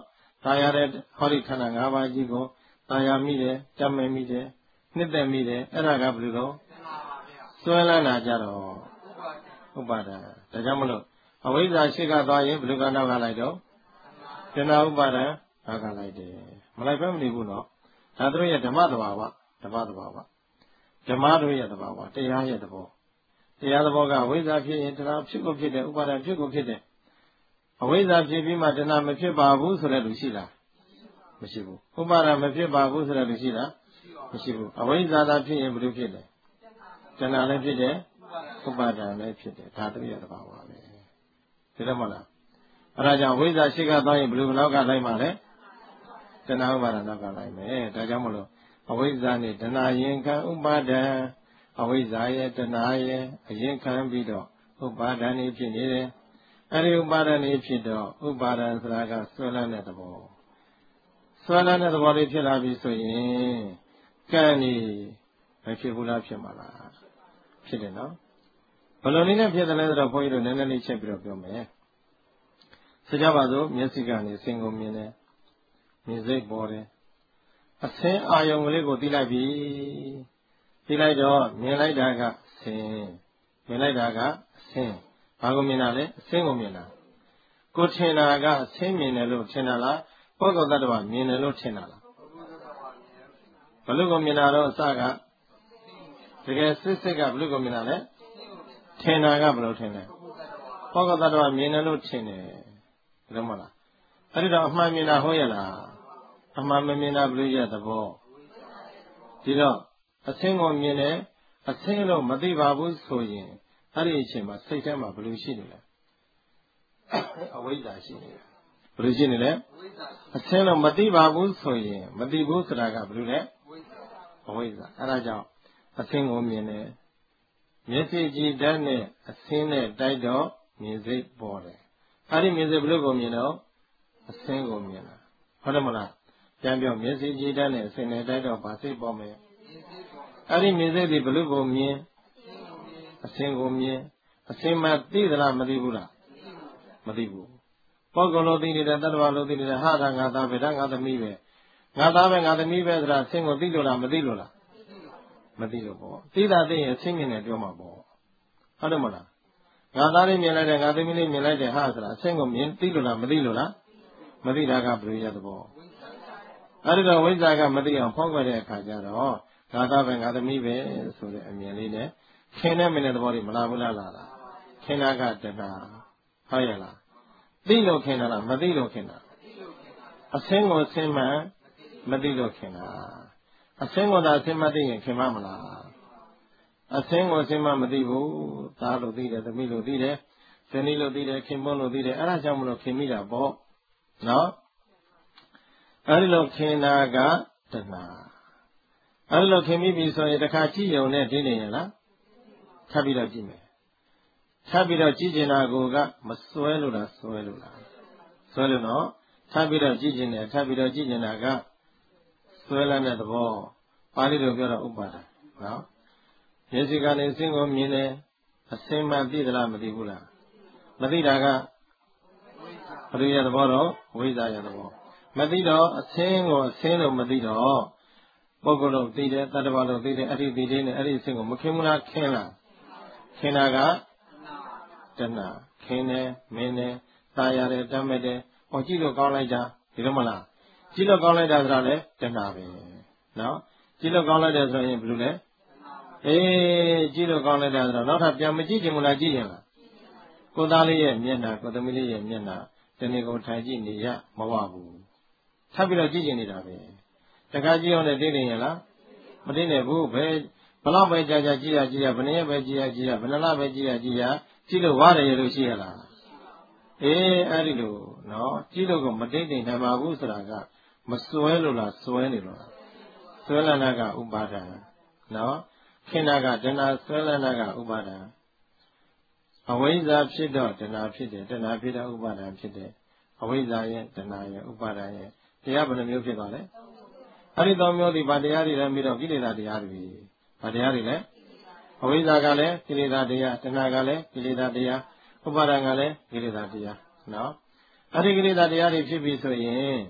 ตายတဲ့ဟောဒီခန္ဓာ၅ပါးကြီးကိုตายမိတယ်ကြမ်းမိတယ်နှစ်သက်မိတယ်အဲ့ဒါကဘယ်လိုတော့စွဲလန်းတာကြတော့ဥပါဒံဒါကြောင့်မလို့အဝိဇ္ဇာရှိကသွားရင်ဘယ်လိုကနောက်ကလိုက်တော့တဏှာဥပါဒံနောက်ကလိုက်တယ်မလိုက်ပဲမနေဘူးနော်ဒါတို့ရဲ့ဓမ္မသဘာဝဓမ္မတို့ရဲ့သဘာဝတရားရဲ့သဘောတရားသဘောကအဝိဇ္ဇာဖြစ်ရင်တဏှာဖြစ်ကိုဖြစ်တယ်ဥပါဒံဖြစ်ကိုဖြစ်တယ်အဝိဇ္ဇာဖြစ်ပြီးမှတဏှာမဖြစ်ပါဘူးဆိုတဲ့လူရှိလားမရှိဘူးဥပါဒံမဖြစ်ပါဘူးဆိုတဲ့လူရှိလားမရှိဘူးအဝိဇ္ဇာသာဖြစ်ရင်ဘယ်လိုဖြစ်လဲတဏှာလည်းဖြစ်တယ်ဥပါဒံလည်းဖြစ်တယ်ဒါတို့ရဲ့သဘာဝပဲသိတယ်မဟုတ်လားအဲဒါကြောင့်ဝိဇ္ဇာရှိကသွားရင်ဘယ်လိုနောက်ကလိုက်မှာလဲတဏှာဥပါဒံနောက်ကလိုက်မယ်ဒါကြောင့်မလို့အဝိဇ္ဇာနဲ့တဏှာရင်ခံဥပါဒံအဝိဇ္ဇာရဲ့တဏှာရဲ့အရင်ခံပြီးတော့ဥပါဒံနေဖြစ်နေတယ်အဲဒီဥပါဒံနေဖြစ်တော့ဥပါဒံဆိုတာကဆွဲလန်းတဲ့သဘောဆွဲလန်းတဲ့သဘောလေးဖြစ်လာပြီဆိုရင်ကံနေမဖြစ်ဘူးလားဖြစ်မှာလားဖြစ်တယ်နော်ဘယ်လိုနည်းနဲ့ဖြစ်တယ်လဲဆိုတော့ဘုန်းကြီးတို့နည်းနည်းလေးချက်ပြီးတော့ပြောမယ်ဆိုကြပါစို့မျက်စိကနေစင်ကိုမြင်တယ်မြင်စိတ်ပေါ်တယ်အဆင်းအာယုံကလေးကိုသိလိုက်ပြီသိလိုက်တော့မြင်လိုက်တာကဆင်းမြင်လိုက်တာကအဆင်းဘာကိုမြင်တာလဲအဆင်းကိုမြင်တာကိုထင်တာကအဆင်းမြင်တယ်လို့ထင်တာလားပုဂ္ဂိုလ်တ attva မြင်တယ်လို့ထင်တာလားဘလို့ကိုမြင်တာတော့အစကတကယ်စစ်ကဘလို့ကိုမြင်တာလဲထင်တာကဘလို့ထင်လဲပုဂ္ဂိုလ်တ attva မြင်တယ်လို့ထင်တယ်ဘယ်လိုမလားအဲ့ဒီတော့အမှန်မြင်တာဟုတ်ရဲ့လားအမှန်မမြင်တာဘလို့ရဲ့သဘောဒီတော့အဆင်းကိုမြင်တယ်အဆင်းလို့မသိပါဘူးဆိုရင်အဲ့ဒီအချိန်မှာစိတ်ထဲမှာဘလို့ရှိနေလဲအဝိဇ္ဇာရှိနေတယ်ဘလို့ရှိနေလဲအဆင်းလို့မသိပါဘူးဆိုရင်မသိဘူးဆိုတာကဘလို့လဲအဝိဇ္ဇာအဲ့ဒါကြောင့်အဆင်းကိုမြင်တယ်မျက်စိကြည့်တတ်နဲ့အဆင်းနဲ့တိုက်တော့မြင်စိတ်ပေါ်တယ်အဲ့ဒီမြင်စိတ်ဘလို့ကိုမြင်တော့အဆင်းကိုမြင်တာဟုတ်တယ်မလားပြန်ပြောမျက်စိကြည့်တတ်နဲ့အဆင်းနဲ့တိုက်တော့ဗာစိတ်ပေါ်မယ်အဲ့ဒီမြင်စိတ်ဒီဘလို့ကိုမြင်အဆင်းကိုမြင်အဆင်းမှသိသလားမသိဘူးလားမသိဘူးပုဂ္ဂိုလ်လို့သိနေတဲ့တ attva လို့သိနေတဲ့ဟာဒါငါသားပဲဒါငါသမီးပဲငါသားပဲငါသမီးပဲဆိုတာအဆင်းကိုသိလို့လားမသိလို့လားမသိလို့ပေါ့သိတာသိရင်အဆင်းမြင်တယ်ပြောမှာပေါ့ဟုတ်တယ်မလားငါသားလေးမြင်လိုက်တယ်ငါသမီးလေးမြင်လိုက်တယ်ဟာဆိုတာအဆင်းကိုမြင်သိလို့လားမသိလို့လားမသိတာကဘယ်လိုရသဘောအဲ့ဒီတော့ဝိဇ္ဇာကမသိအောင်ဖောက်ခွဲတဲ့အခါကျတော့ငါသားပဲငါသမီးပဲဆိုတဲ့အမြင်လေးနဲ့ခင်တဲ့မင်းတဲ့သဘောတွေမလာဘူးလားလားခင်တာကတဏှာဟုတ်ရဲ့လားသိလို့ခင်တာလားမသိလို့ခင်တာအဆင်းကိုဆင်းမှမသိလို့ခင်တာအဆင်းကိုသာဆင်းမသိရင်ခင်မမလားအဆင်းကိုဆင်းမမသိဘူးသားလို့သိတယ်သမီးလို့သိတယ်ဇနီးလို့သိတယ်ခင်ပွန်းလို့သိတယ်အဲ့ဒါကြောင့်မလို့ခင်မိတာပေါ့နော်အဲ့ဒီလိုခင်တာကတဏှာအဲ့ဒီလိုခင်မိပြီဆိုရင်တစ်ခါကြည့်ရုံနဲ့သိနေရလားထပ်ပြီးတော့ကြည့်မယ်ထပ်ပြီးတော့ကြည့်ကျင်တာကမစွဲလို့လားစွဲလို့လားစွဲလို့နော်ထပ်ပြီးတော့ကြည့်ကျင်တယ်ထပ်ပြီးတော့ကြည့်ကျင်တာကစွဲလန်းတဲ့သဘောပါဠိလိုပြောတော့ဥပါဒံနော်မျက်စိကနေအဆင်းကိုမြင်တယ်အဆင်းမှသိသလားမသိဘူးလားမသိတာကဘယ်လိုရသဘောတော့ဝိဇ္ဇာရသဘောမသိတော့အဆင်းကိုအဆင်းလို့မသိတော့ပုဂ္ဂိုလ်လို့သိတယ်တ attva လို့သိတယ်အဲ့ဒီသိတယ်နဲ့အဲ့ဒီအဆင်းကိုမခင်ဘူးလားခင်လားခင်တာကတဏှာခင်တယ်မင်းတယ်တာရတယ်တတ်မဲ့တယ်ဟောကြည့်လို့ကောင်းလိုက်တာဒီလိုမလားကြည့်လို့ကောင်းလိုက်တာဆိုတာလေတဏှာပဲနော်ကြည့်လို့ကောင်းလိုက်တယ်ဆိုရင်ဘယ်လိုလဲအေးကြည့်လို့ကောင်းလိုက်တာဆိုတော့နောက်ထပ်ပြန်မကြည့်ချင်ဘူးလားကြည့်ရင်လားကိုသားလေးရဲ့မျက်နှာကိုသမီးလေးရဲ့မျက်နှာတနေ့ကိုထိုင်ကြည့်နေရမဝဘူးထပ်ပြီးတော့ကြည့်ချင်နေတာပဲတခါကြည့်အောင်လည်းသိနေရလားမသိနေဘူးဘယ်ဘလောက်ပဲကြာကြာကြည့်ရဘယ်နှစ်ရက်ပဲကြည့်ရဘယ်နှစ်လပဲကြည့်ရကြည့်လို့ဝရတယ်ရလို့ရှိရလားအေးအဲ့ဒီလိုနော်ကြည့်လို့ကမတိတ်တိမ်နိုင်ပါဘူးဆိုတာကမစွဲလို့လားစွဲနေလို့လားစွဲလန်းတာကဥပါဒံနော်ခင်တာကတဏှာစွဲလန်းတာကဥပါဒံအဝိဇ္ဇာဖြစ်တော့တဏှာဖြစ်တယ်တဏှာဖြစ်တော့ဥပါဒံဖြစ်တယ်အဝိဇ္ဇာရဲ့တဏှာရဲ့ဥပါဒံရဲ့တရားဘယ်နှမျိုးဖြစ်သွားလဲအဲ့ဒီသုံးမျိုးဒီဗာတရားတွေလည်းပြီးတော့ကိလေသာတရားတွေဗာတရားတွေလည်းအဝိဇ္ဇာကလည်းကိလေသာတရားတဏှာကလည်းကိလေသာတရားဥပါဒံကလည်းကိလေသာတရားနော်အဲ့ဒီကိလေသာတရားတွေဖြစ်ပြီဆိုရင်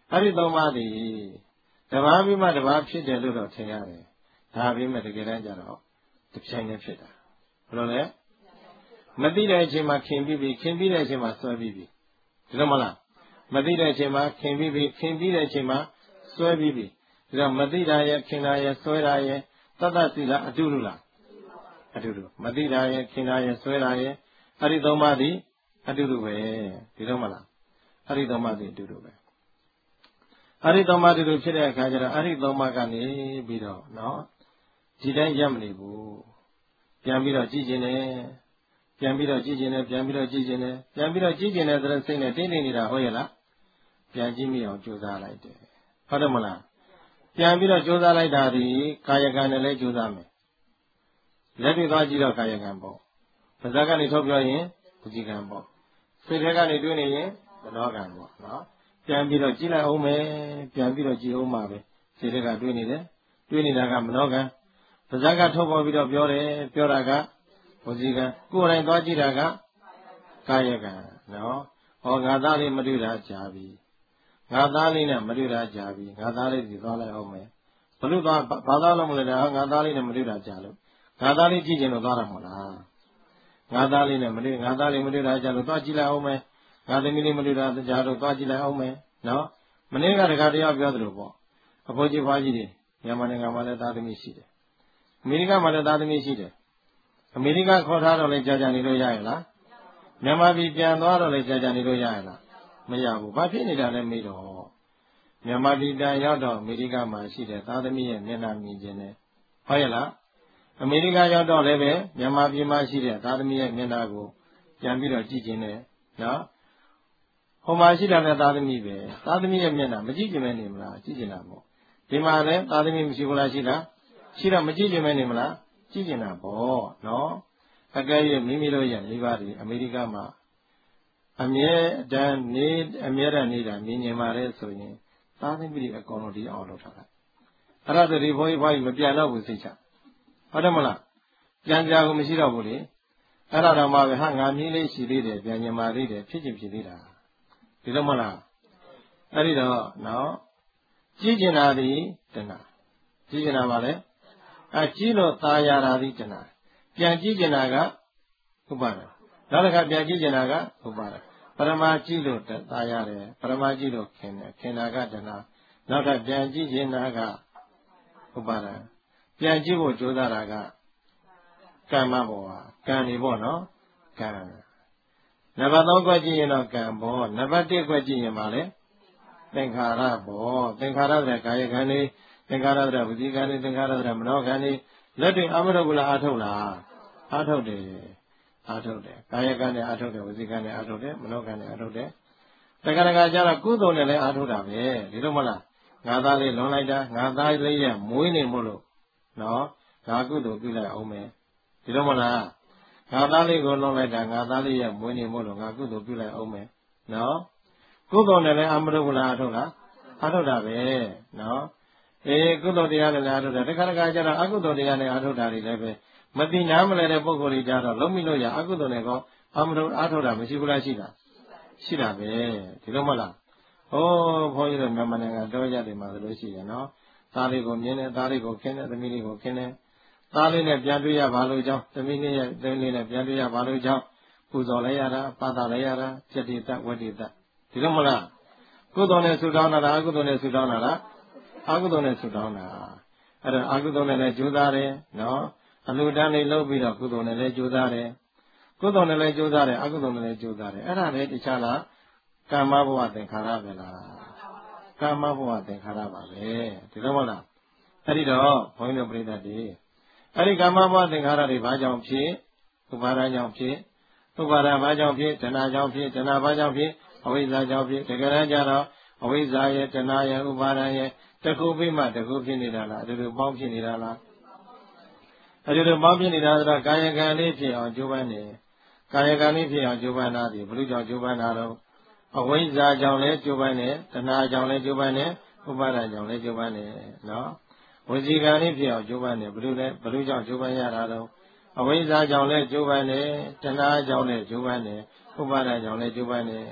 Ari Tomadi, the Vabima, the Vab Shit, the Ludo Tayare, Havim at the Gerangaro, the China Fita. Role Madida Jima can be Jima Swabibi. Ramala Madida Jima can be Jima Swabibi. Madida Kinaya Soraye, Tadatila Adurula. Aduru. Madida Kinaya Soraye, Aridomadi, Aduru, Ramala. Aridomadi Duru. Aridomadi to Chile Kajara, Aridomagani, Bido, no? Jidan Yamnibu. Piambiro Gigine, Piambiro Gigine, Piambiro Gigine, Piambiro Gigine, the same a daily need a hoyala, Piangimi or Josa like that. Padamala. Piambiro Josa like that, Kayagan and Le Josame. Let me go Giro Kayagambo. Pazagan is of your in, the Gigambo. Silagan is doing it, the Logambo. Piambiro Gila Ome, Piambiro Giomave, Silaga doing it, doing it a Gam. Zaga Topo Video Piore, Pioraga, Oziga, Kura and Dojiraga, Kayaga, no, or Gadali Madura Javi. Gadali and Madura Javi, Gadali is all I owe. Paluda, Padala Mulada, Gadali and Madura Jalo, Gadali Gijin of Daramola. Gadali and Madura Jalo, Dojila Ome, Gadamini Madura Jalo, Dojila Ome, no, Manega Gadia Biodrubo, Apoji Vajidi, Yamananga Malata Misi. America Maladami City. America Kotaro Jajaniro Yala. Nema Vipiano Jajaniro Yala. Mayabu, Bapinida Mido. Nema Vida Yado, America Masida, Tadami and Nena Mijene. Hoyala. America Yado Leve, Nema Vimasida, Tadami and Nenago, Yamiro Gigine. No? Homasida and Tadami and Nena, Majimania, Giginamo. Dimane, Tadami Sibula. Shira Majiji Manimla, Gigina Bo, no? Agay Mimiloya, Livari, America Ma. Amir Dan need Amira Nida, Minimare Soyin, Tadi a Conodi all of her. Another revoy by Mapiano with each other. Adamala, Janja Mishira Buli, Another Mave hang a mili she did it, Yanyama read it, Pigeon Pidida. Idamala. Arida, no? Gigina di Dena. Gigina Vale. A Chilo Tayara Ritana. Pianginaga, Ubara. Nalaka Pianginaga, Ubara. Paramachilo Tayare, Paramachilo Kenaga Dana. Not a Pianginaga, Ubara. Piangivo Jodaraga. Kamaboa, Canibono, Can. Never no Guajino Cambo, never take Guajimale. Tenkarabo, Tenkara Kayakani. Tenkara Vizigani, Tenkara Monogani, letting Amarabula Atola, Atode, Kayakani Atode, Vizigani Atode, Monogani Atode. Tekanagajara Kudone Atoda, Lidumala, Nadali Lonida, Nadali, Muini Mulu, no, Nagudu Villa Ome, Lidumala, Nadali Golonida, Nadali, Muini Mulu, Nagudu Villa Ome, no, Kudone Amarabula Atola, Atoda, no. Good the other Atoda, the Kanagajara, Agudo the other Atoda, Madina Amala Bogori Jara, Lominoya, Agudonego, Amro Atoda, Mishula Shida. Shida, Tilomala. Oh, Hoy the Mamana, Doja de Madrusi, no? Taligo Mene, Taligo Kene, the Minigo Kene, Talina Piaduya Valuja, the Minia, Delina Piaduya Valuja, Puzolayara, Padalayara, Jedita, what is that? Tilomala. Good on a Sudana, good on a Sudana. Agudone Sudana. Agudone Judare, no? Aludane Lobida, Gudone Judare. Gudone Judare, Agudone Judare. And I read each other. Kamabua de Carabella. Kamabua de Carabale. Tiromola. Arido, point of Brida Day. Ari Kamabua de Carari Bajampi, Ubara Jampi, Ubara Bajampi, Tana Jampi, Tana Bajampi, Awiza Jampi, Tegarajara, Awiza, Tanaya, Ubara. The Kubima, the Kubinidala, the Bombinidala. I did a Bombinidala, Kayaganipi or Giovanni, Kayaganipi or Giovanna, the Bruja Giovanna, Awiza Jole Giovanni, Tana Jole Giovanni, Ubara Jole Giovanni, no? Uziganipi or Giovanni, Bruja Giovanni, Awiza Jole Giovanni, Tana Jole Giovanni, Ubara Jole Giovanni,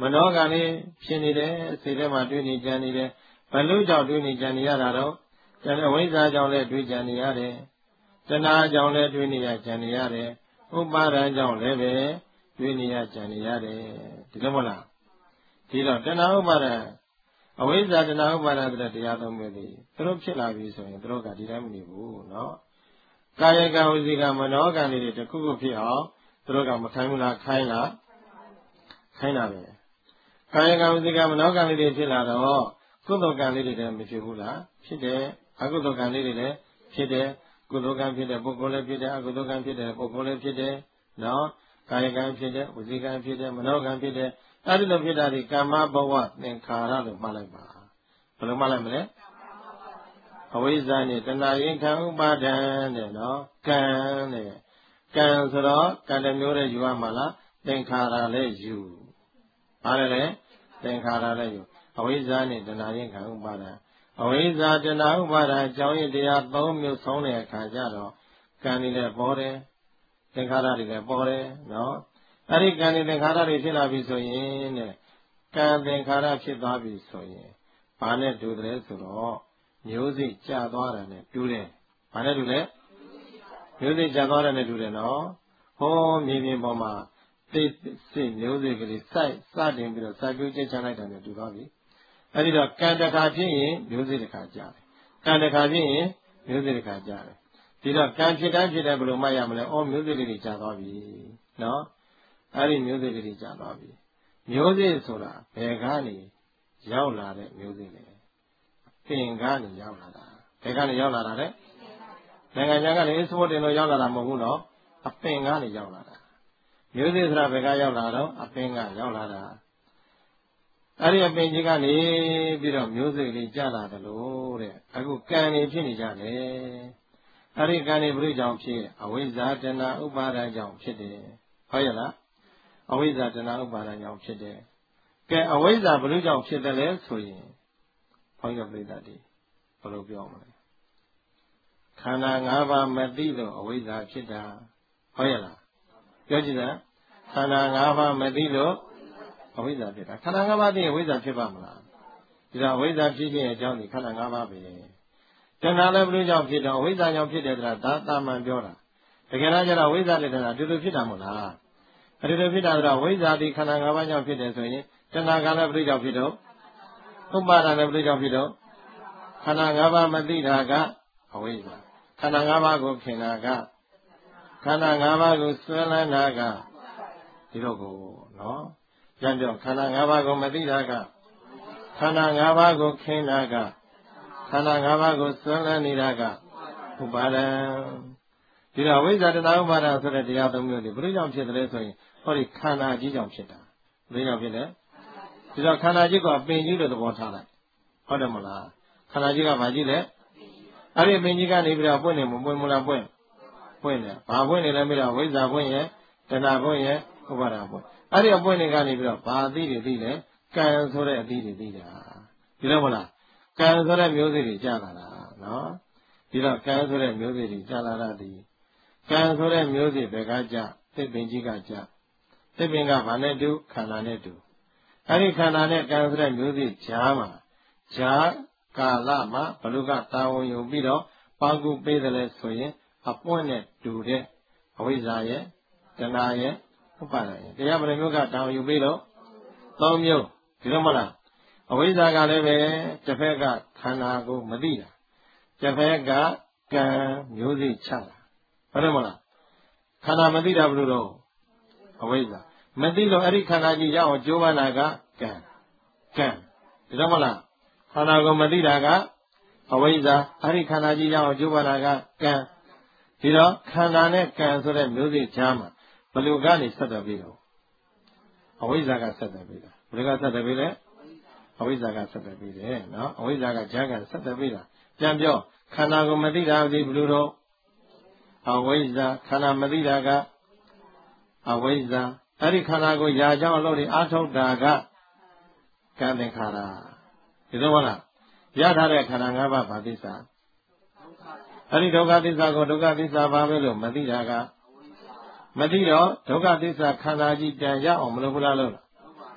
နောကလေးဖြစ်နေတယ်စိတ်ထဲမှာတွေးနေကြံနေတယ်ဘလို့ကြောင့်တွေးနေကြံနေရတာတော့ကျန်တဲ့အဝိဇ္ဇာကြောင့်လည်းတွေးကြံနေရတယ်တဏှာကြောင့်လည်းတွေးနေရကြံနေရတယ်ဥပါဒံကြောင့်လည်းပဲတွေးနေရကြံနေရတယ်ဒီလိုမဟုတ်လားဒီတော့တဏှာဥပါဒံအဝိဇ္ဇာတဏှာဥပါဒံဆိုတဲ့တရားသုံးမျိုးတွေသူတို့ဖြစ်လာပြီဆိုရင်သူတို့ကဒီတိုင်းမနေဘူးနော်ကာယကံဝစီကံမနောကံတွေတစ်ခုခုဖြစ်အောင်သူတို့ကမခိုင်းဘူးလားခိုင်းလားခိုင်းတာပဲကာယကံဝစီကံမနောကံတွေဖြစ်လာတော့ကုသိုလ်ကံလေးတွေလည်းမဖြစ်ဘူးလားဖြစ်တယ်အကုသိုလ်ကံလေးတွေလည်းဖြစ်တယ်ကုသိုလ်ကံဖြစ်တဲ့ပုဂ္ဂိုလ်လည်းဖြစ်တယ်အကုသိုလ်ကံဖြစ်တဲ့ပုဂ္ဂိုလ်လည်းဖြစ်တယ်နော်ကာယကံဖြစ်တဲ့ဝစီကံဖြစ်တဲ့မနောကံဖြစ်တဲ့အဲ့ဒီလိုဖြစ်တာဒီကာမဘဝသင်္ခါရလို့မှတ်လိုက်ပါဘယ်လိုမှတ်လိုက်မလဲအဝိဇ္ဇာနဲ့တဏှာရင်ခံဥပါဒံတဲ့နော်ကံတဲ့ကံဆိုတော့ကံတစ်မျိုးနဲ့ယူရမှာလားသင်္ခါရလည်းယူဘာလဲလဲသင်္ခါရလည်းယူအဝိဇ္ဇာနဲ့တဏှာရင်ခံဥပါဒံအဝိဇ္ဇာတဏှာဥပါဒံအကြောင်းရင်းတရား၃မျိုးဆုံးတဲ့အခါကျတော့ကံတွေလည်းပေါ်တယ်သင်္ခါရတွေလည်းပေါ်တယ်နော်အဲ့ဒီကံတွေသင်္ခါရတွေဖြစ်လာပြီဆိုရင်တဲ့ကံသင်္ခါရဖြစ်သွားပြီဆိုရင်ဘာနဲ့တူတယ်ဆိုတော့မျိုးစိကျသွားတယ်နဲ့တူတယ်ဘာနဲ့တူလဲမျိုးစိကျသွားတယ်နဲ့တူတယ်နော်ဟောမြေပြင်ပေါ်မှာသိစိမျိုးစိကလေးစိုက်စတင်ပြီးတော့စိုက်ပျိုးကျချလိုက်တယ်နဲ့တူသွားပြီအဲ့ဒီတော့ကံတစ်ခါဖြစ်ရင်မျိုးစိတစ်ခါကျတယ်ကံတစ်ခါဖြစ်ရင်မျိုးစိတစ်ခါကျတယ်ဒီတော့ကံဖြစ်တိုင်းဖြစ်တယ်ဘယ်လိုမှတ်ရမလဲအော်မျိုးစိလေးတွေကျသွားပြီနော်အဲ့ဒီမျိုးစိလေးတွေကျသွားပြီမျိုးစိဆိုတာဘယ်ကနေရောက်လာတဲ့မျိုးစိလဲပင်ကနေရောက်လာတာဘယ်ကနေရောက်လာတာလဲနိုင်ငံခြားကနေစပို့တင်လို့ရောက်လာတာမဟုတ်ဘူးနော်အပင်ကနေရောက်လာတာမျိုးစိဆိုတာဘယ်ကရောက်လာတော့အပင်ကရောက်လာတာအဲ့ဒီအပင်ကြီးကနေပြီးတော့မျိုးစိလေးကျလာတယ်လို့တဲ့အခုကံနေဖြစ်နေကြတယ်အဲ့ဒီကံနေဘုရားကြောင့်ဖြစ်အဝိဇ္ဇာတဏှာဥပါဒံကြောင့်ဖြစ်တယ်ဟုတ်ရဲ့လားအဝိဇ္ဇာတဏှာဥပါဒံကြောင့်ဖြစ်တယ်ကဲအဝိဇ္ဇာဘုရားကြောင့်ဖြစ်တယ်လဲဆိုရင်ဘုန်းကြီးပြိဿတိဘယ်လိုပြောမလဲခန္ဓာ၅ပါးမသိလို့အဝိဇ္ဇာဖြစ်တာဟုတ်ရဲ့လားပြောကြည့်စမ်းခန္ဓာ၅ပါးမသိလို့အဝိဇ္ဇာဖြစ်တာခန္ဓာ၅ပါးသိရင်အဝိဇ္ဇာဖြစ်ပါမလားဒီတော့အဝိဇ္ဇာဖြစ်ခြင်းအကြောင်းဒီခန္ဓာ၅ပါးပဲတဏှာလည်းဘုရားကြောင့်ဖြစ်တော့အဝိဇ္ဇာကြောင့်ဖြစ်တယ်ဆိုတာဒါတာမန်ပြောတာတကယ်တော့ကျတော့အဝိဇ္ဇာနဲ့တဏှာအတူတူဖြစ်တာမဟုတ်လားအတူတူဖြစ်တာဆိုတော့အဝိဇ္ဇာဒီခန္ဓာ၅ပါးကြောင့်ဖြစ်တယ်ဆိုရင်တဏှာကလည်းဘုရားကြောင့်ဖြစ်တော့ဥပါဒာလည်းဘုရားကြောင့်ဖြစ်တော့ခန္ဓာ၅ပါးမသိတာကအဝိဇ္ဇာခန္ဓာ၅ပါးကိုခင်တာကခန္ဓာ၅ပါးကိုဆွဲလန်းတာကဒီတော့ကိုနော်ပြန်ပြောခန္ဓာ၅ပါးကိုမသိတာကခန္ဓာ၅ပါးကိုခင်တာကခန္ဓာ၅ပါးကိုဆွဲလန်းနေတာကဥပါဒံဒီတော့ဝိဇ္ဇာတဏှာဥပါဒံဆိုတဲ့တရားသုံးမျိုးတွေဘယ်လိုကြောင့်ဖြစ်တယ်ဆိုရင်ဟောဒီခန္ဓာကြီးကြောင့်ဖြစ်တာဘယ်ကြောင့်ဖြစ်လဲဒီတော့ခန္ဓာကြီးကပင်ကြီးလို့သဘောထားလိုက်ဟုတ်တယ်မလားခန္ဓာကြီးကဘာကြီးလဲအဲ့ဒီပင်ကြီးကနေပြီးတော့ပွင့်နေမပွင့်မလားပွင့်တယ်ဘာပွင့်နေလဲပြီးတော့ဝိဇ္ဇာပွင့်ရဲ့တဏှာပွင့်ရဲ့ဥပါဒံပွင့်အဲ့ဒီအပွင့်တွေကနေပြီးတော့ဘာအသီးတွေသိလဲကံဆိုတဲ့အသီးတွေသိတာဒီလိုမလားကံဆိုတဲ့မျိုးစိတွေကြာလာတာနော်ဒီတော့ကံဆိုတဲ့မျိုးစိတွေကြာလာတာဒီကံဆိုတဲ့မျိုးစိဘယ်ကကြာသစ်ပင်ကြီးကကြာသစ်ပင်ကဘာနဲ့တူခန္ဓာနဲ့တူအဲ့ဒီခန္ဓာနဲ့ကံဆိုတဲ့မျိုးစိကြားမှာကြားကာလမှာဘလူကတာဝန်ယူပြီးတော့ပေါင်းကူပေးတယ်လဲဆိုရင်အပွင့်နဲ့တူတဲ့အဝိဇ္ဇာရဲ့တဏှာရဲ့ဥပါဒံရဲ့တရားဘယ်နှမျိုးကတာဝန်ယူပြီးတော့၃မျိုးဒီလိုမလားအဝိဇ္ဇာကလည်းပဲတစ်ဖက်ကခန္ဓာကိုမသိတာတစ်ဖက်ကကံမျိုးစိချတာဟုတ်တယ်မလားခန္ဓာမသိတာဘယ်လိုတော့အဝိဇ္ဇာမသိလို့အဲ့ဒီခန္ဓာကြီးရအောင်ကြိုးပမ်းတာကကံဒီလိုမလားခန္ဓာကိုမသိတာကအဝိဇ္ဇာအဲ့ဒီခန္ဓာကြီးရအောင်ကြိုးပမ်းတာကကံဒီတော့ခန္ဓာနဲ့ကံဆိုတဲ့မျိုးစိကြားမှာဘယ်လိုကနေဆက်သွယ်ပြီးတော့အဝိဇ္ဇာကဆက်သွယ်ပြီးတာဘယ်လိုကဆက်သွယ်ပြီးလဲအဝိဇ္ဇာကဆက်သွယ်ပြီးတယ်နော်အဝိဇ္ဇာကကြားကဆက်သွယ်ပြီးတာပြန်ပြောခန္ဓာကိုမသိတာဒီဘယ်လိုတော့အဝိဇ္ဇာခန္ဓာမသိတာကအဝိဇ္ဇာအဲ့ဒီခန္ဓာကိုယာကြောင်းအလုပ်တွေအားထုတ်တာကကံသင်္ခါရဒီလိုမလားရထားတဲ့ခန္ဓာ၅ပါးဘာသစ္စာအဲ့ဒီဒုက္ခသစ္စာကိုဒုက္ခသစ္စာဘာပဲလို့မသိတာကမသိတော့ဒုက္ခသစ္စာခန္ဓာကြီးပြန်ရအောင်မလုပ်ဘူးလားလို့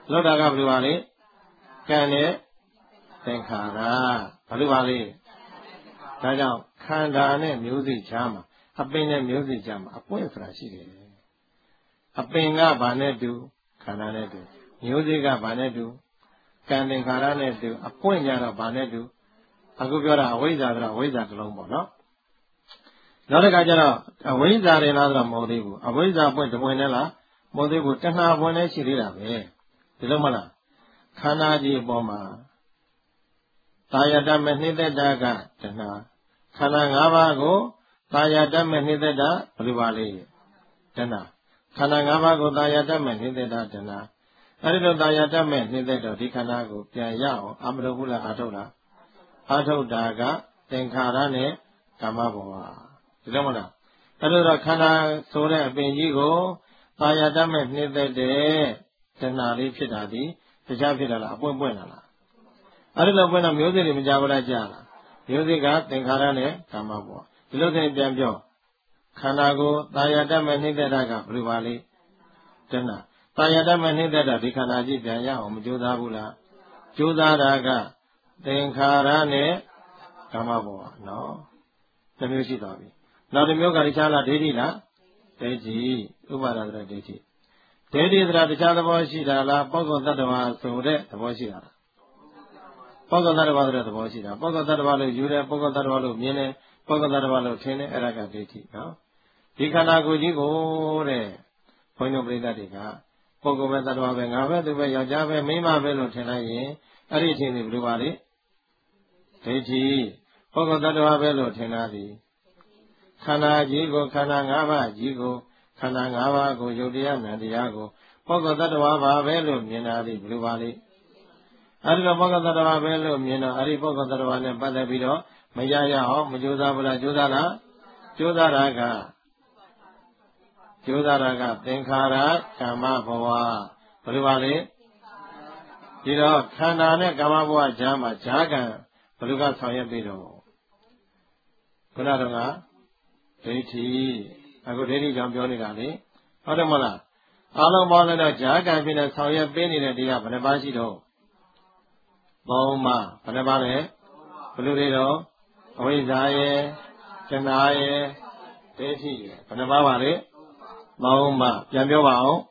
လောက်တာကဘယ်လိုပါလဲကံနဲ့သင်္ခါရဘယ်လိုပါလဲဒါကြောင့်ခန္ဓာနဲ့မျိုးစိချားမှာအပင်နဲ့မျိုးစိချားမှာအပွင့်ဆိုတာရှိတယ်အပင်ကဘာနဲ့တူခန္ဓာနဲ့တူမျိုးစိကဘာနဲ့တူကံသင်္ခါရနဲ့တူအပွင့်ကြတော့ဘာနဲ့တူအခုပြောတာအဝိဇ္ဇာဆိုတာအဝိဇ္ဇာတစ်လုံးပေါ့နော်နောက်တစ်ခါကျတော့အဝိဇ္ဇာတွေလားဆိုတော့မဟုတ်သေးဘူးအဝိဇ္ဇာပွင့်တစ်ပွင့်နဲ့လားမဟုတ်သေးဘူးတဏှာပွင့်နဲ့ရှိသေးတာပဲဒီလိုမလားခန္ဓာကြီးအပေါ်မှာသာယတမနှိမ့်သက်တာကတဏှာခန္ဓာ၅ပါးကိုသာယတမနှိမ့်သက်တာဘယ်လိုပါလဲတဏှာခန္ဓာ၅ပါးကိုသာယတမနှိမ့်သက်တာတဏှာအဲဒီလိုသာယတမနှိမ့်သက်တော့ဒီခန္ဓာကိုပြန်ရအောင်အမရဘူးလားအာထုတ်လားအာထုတ်တာကသင်္ခါရနဲ့ကာမဘဝဒီလိုမလားအဲ့တော့ခန္ဓာဆိုတဲ့အပင်ကြီးကိုသာယတမဲ့နှိမ့်သက်တဲ့တဏှာလေးဖြစ်တာဒီတခြားဖြစ်တာလားအပွင့်ပွင့်လာလားအဲ့ဒီလိုပွင့်တော့မျိုးစိတွေမကြဘူးလားကြာလားမျိုးစိကသင်္ခါရနဲ့ကာမဘဝဒီလိုဆိုရင်ပြန်ပြောခန္ဓာကိုသာယတမဲ့နှိမ့်သက်တာကဘယ်လိုပါလဲတဏှာသာယတမဲ့နှိမ့်သက်တာဒီခန္ဓာကြီးပြန်ရအောင်မကြိုးစားဘူးလားကြိုးစားတာကသင်္ခါရနဲ့ကာမဘဝနော်တစ်မျိုးရှိသွားပြီနောက်တစ်မျိုးကတခြားလားဒိဋ္ဌိလားဒိဋ္ဌိဥပါဒသရဒိဋ္ဌိဒိဋ္ဌိသရတခြားသဘောရှိတာလားပုဂ္ဂိုလ်တ attva ဆိုတဲ့သဘောရှိတာလားပုဂ္ဂိုလ်တ attva ဆိုတဲ့သဘောရှိတာပုဂ္ဂိုလ်တ attva လို့ယူတယ်ပုဂ္ဂိုလ်တ attva လို့မြင်တယ်ပုဂ္ဂိုလ်တ attva လို့ထင်တယ်အဲ့ဒါကဒိဋ္ဌိနော်ဒီခန္ဓာကိုယ်ကြီးကိုတဲ့ဘုန်းကြီးတို့ပြိဿတွေကပုဂ္ဂိုလ်ပဲ attva ပဲငါပဲသူပဲယောက်ျားပဲမိန်းမပဲလို့ထင်လိုက်ရင်အဲ့ဒီအထင်တွေဘယ်လိုပါလဲဒိဋ္ဌိပုဂ္ဂိုလ်တ attva ပဲလို့ထင်တာဒီခန္ဓာကြီးကိုခန္ဓာ၅ပါးကြီးကိုခန္ဓာ၅ပါးကိုယုတ်တရားနံတရားကိုပုဂ္ဂိုလ်တ attva ပါပဲလို့မြင်တာဒီဘယ်လိုပါလဲအဲ့ဒီတော့ပုဂ္ဂိုလ်တ attva ပဲလို့မြင်တော့အဲ့ဒီပုဂ္ဂိုလ်တ attva နဲ့ပတ်သက်ပြီးတော့မရရအောင်မကြိုးစားဘူးလားကြိုးစားလားကြိုးစားတာကသင်္ခါရကာမဘဝဘယ်လိုပါလဲဒီတော့ခန္ဓာနဲ့ကာမဘဝကြားမှာဈာကံဘယ်လိုကဆောင်ရွက်ပြီးတော့ခုနကတော့ဒိဋ္ဌိအခုဒိဋ္ဌိကြောင့်ပြောနေတာလေဟုတ်တယ်မလားအားလုံးပေါင်းလိုက်တော့ဈာကံဖြစ်နေဆောင်ရွက်ပေးနေတဲ့တရားဘယ်နှပါးရှိတော့၃ပါးဘယ်နှပါးလဲဘယ်လိုတွေတော့အဝိဇ္ဇာရဲ့တဏှာရဲ့ဒိဋ္ဌိရဲ့ဘယ်နှပါးပါလဲ၃ပါးပြန်ပြောပါအောင်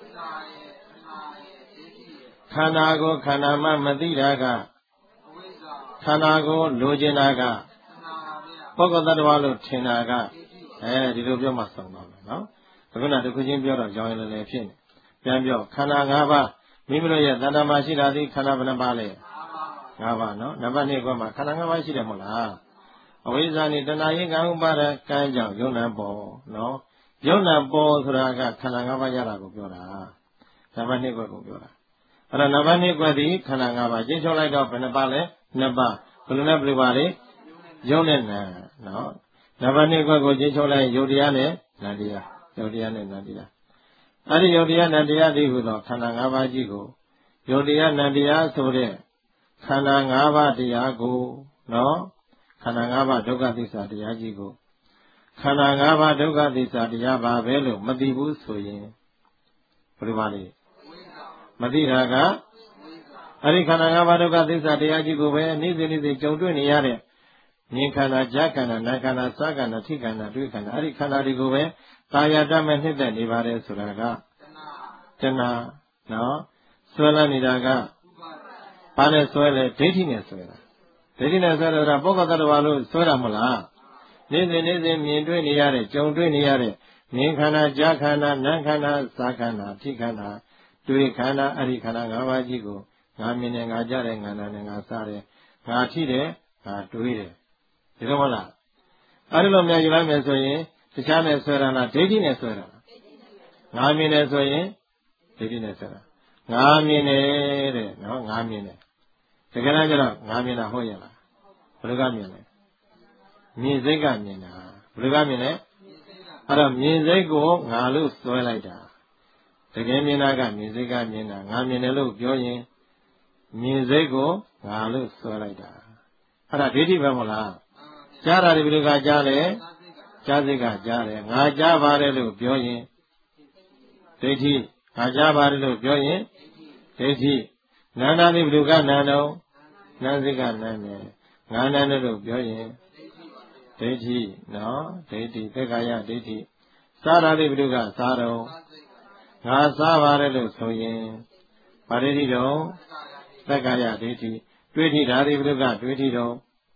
ခန္ဓာကိုခန္ဓာမှမသိတာကခန္ဓာကိုလိုချင်တာကပုဂ္ဂိုလ်တ attva လို့ထင်တာကဒီလိုပြောမှဆုံးပါမယ်နော်အခုနတစ်ခုချင်းပြောတော့ကြောင်းရည်လည်းဖြစ်နေပြန်ပြောခန္ဓာ၅ပါးမိမိတို့ရဲ့တဏ္ဍာမှာရှိတာဒီခန္ဓာဘယ်နှပါလဲ၅ပါးနော်နံပါတ်2ကမှခန္ဓာ၅ပါးရှိတယ်မဟုတ်လားအဝိဇ္ဇာနဲ့တဏှာရင်ကံဥပါဒကံကြောင့်ယုံနာပေါ်နော်ယုံနာပေါ်ဆိုတာကခန္ဓာ၅ပါးရတာကိုပြောတာနံပါတ်2ကိုပြောတာအဲ့တော့နံပါတ်2ကဒီခန္ဓာ၅ပါးကျင့်ချုပ်လိုက်တော့ဘယ်နှပါလဲ2ပါးဘယ်လိုနဲ့ပြပါလဲယုံနဲ့နာနော်နံပါတ်2ကိုကျင့်ချုပ်လိုက်ယုတ်တရားနဲ့နာတရားယုတ်တရားနဲ့နာတရားအဲ့ဒီယုတ်တရားနာတရားဒီဟုသောခန္ဓာ၅ပါးကြီးကိုယုတ်တရားနာတရားဆိုတဲ့ခန္ဓာ၅ပါးတရားကိုနော်ခန္ဓာ၅ပါးဒုက္ခသစ္စာတရားကြီးကိုခန္ဓာ၅ပါးဒုက္ခသစ္စာတရားပါပဲလို့မသိဘူးဆိုရင်ဘယ်လိုပါလဲမသိတာကအဲ့ဒီခန္ဓာ၅ပါးဒုက္ခသစ္စာတရားကြီးကိုပဲနေ့စဉ်နေ့စဉ်ကြုံတွေ့နေရတဲ့မြင်ခန္ဓာကြားခန္ဓာနာခန္ဓာစားခန္ဓာထိခန္ဓာတွေ့ခန္ဓာအဲ့ဒီခန္ဓာတွေကိုပဲတာယာတမဲ့နှိမ့်သက်နေပါတယ်ဆိုတာကတဏှာနော်ဆွဲလန်းနေတာကဘာနဲ့ဆွဲလဲဒိဋ္ဌိနဲ့ဆွဲတာဒိဋ္ဌိနဲ့ဆွဲတာပုဂ္ဂိုလ်တ attva လို့ဆွဲတာမလားနေ့စဉ်နေ့စဉ်မြင်တွေ့နေရတဲ့ကြုံတွေ့နေရတဲ့မြင်ခန္ဓာကြားခန္ဓာနာခန္ဓာစားခန္ဓာထိခန္ဓာတွေ့ခန္ဓာအဲ့ဒီခန္ဓာ၅ပါးကြီးကိုငါမြင်တယ်ငါကြားတယ်ငါနာတယ်ငါစားတယ်ငါထိတယ်ငါတွေးတယ်ဒီလိုမလားအဲ့ဒီလိုများယူလိုက်မယ်ဆိုရင်တခြားနဲ့ဆွဲတာလားဒိဋ္ဌိနဲ့ဆွဲတာလားငါမြင်တယ်ဆိုရင်ဒိဋ္ဌိနဲ့ဆွဲတာငါမြင်တယ်တဲ့နော်ငါမြင်တယ်တကယ်တော့ကျတော့ငါမြင်တာဟုတ်ရဲ့လားဘယ်လိုကမြင်လဲမြင်စိတ်ကမြင်တာဘယ်လိုကမြင်လဲအဲ့တော့မြင်စိတ်ကိုငါလို့ဆွဲလိုက်တာတကယ်မြင်တာကမြင်စိတ်ကမြင်တာငါမြင်တယ်လို့ပြောရင်မြင်စိတ်ကိုငါလို့ဆွဲလိုက်တာအဲ့ဒါဒိဋ္ဌိပဲမဟုတ်လားကြားတာဒီဘယ်လိုကကြားလဲကြားစိတ်ကကြားတယ်ငါကြားပါတယ်လို့ပြောရင်ဒိဋ္ဌိငါကြားပါတယ်လို့ပြောရင်ဒဒိဋ္ဌိနာနာတိဘုရုကနာနောနာစိကနာနေငါနာတို့ပြောရင်ဒိဋ္ဌိနော်ဒိဋ္ဌိသက္ကာယဒိဋ္ဌိစားရာတိဘုရုကစားတော့ငါစားပါတယ်လို့ဆိုရင်ဗာဒိဋ္ဌိတော့သက္ကာယဒိဋ္ဌိတွေးထိဓာတိဘုရုကတွေးထိတော့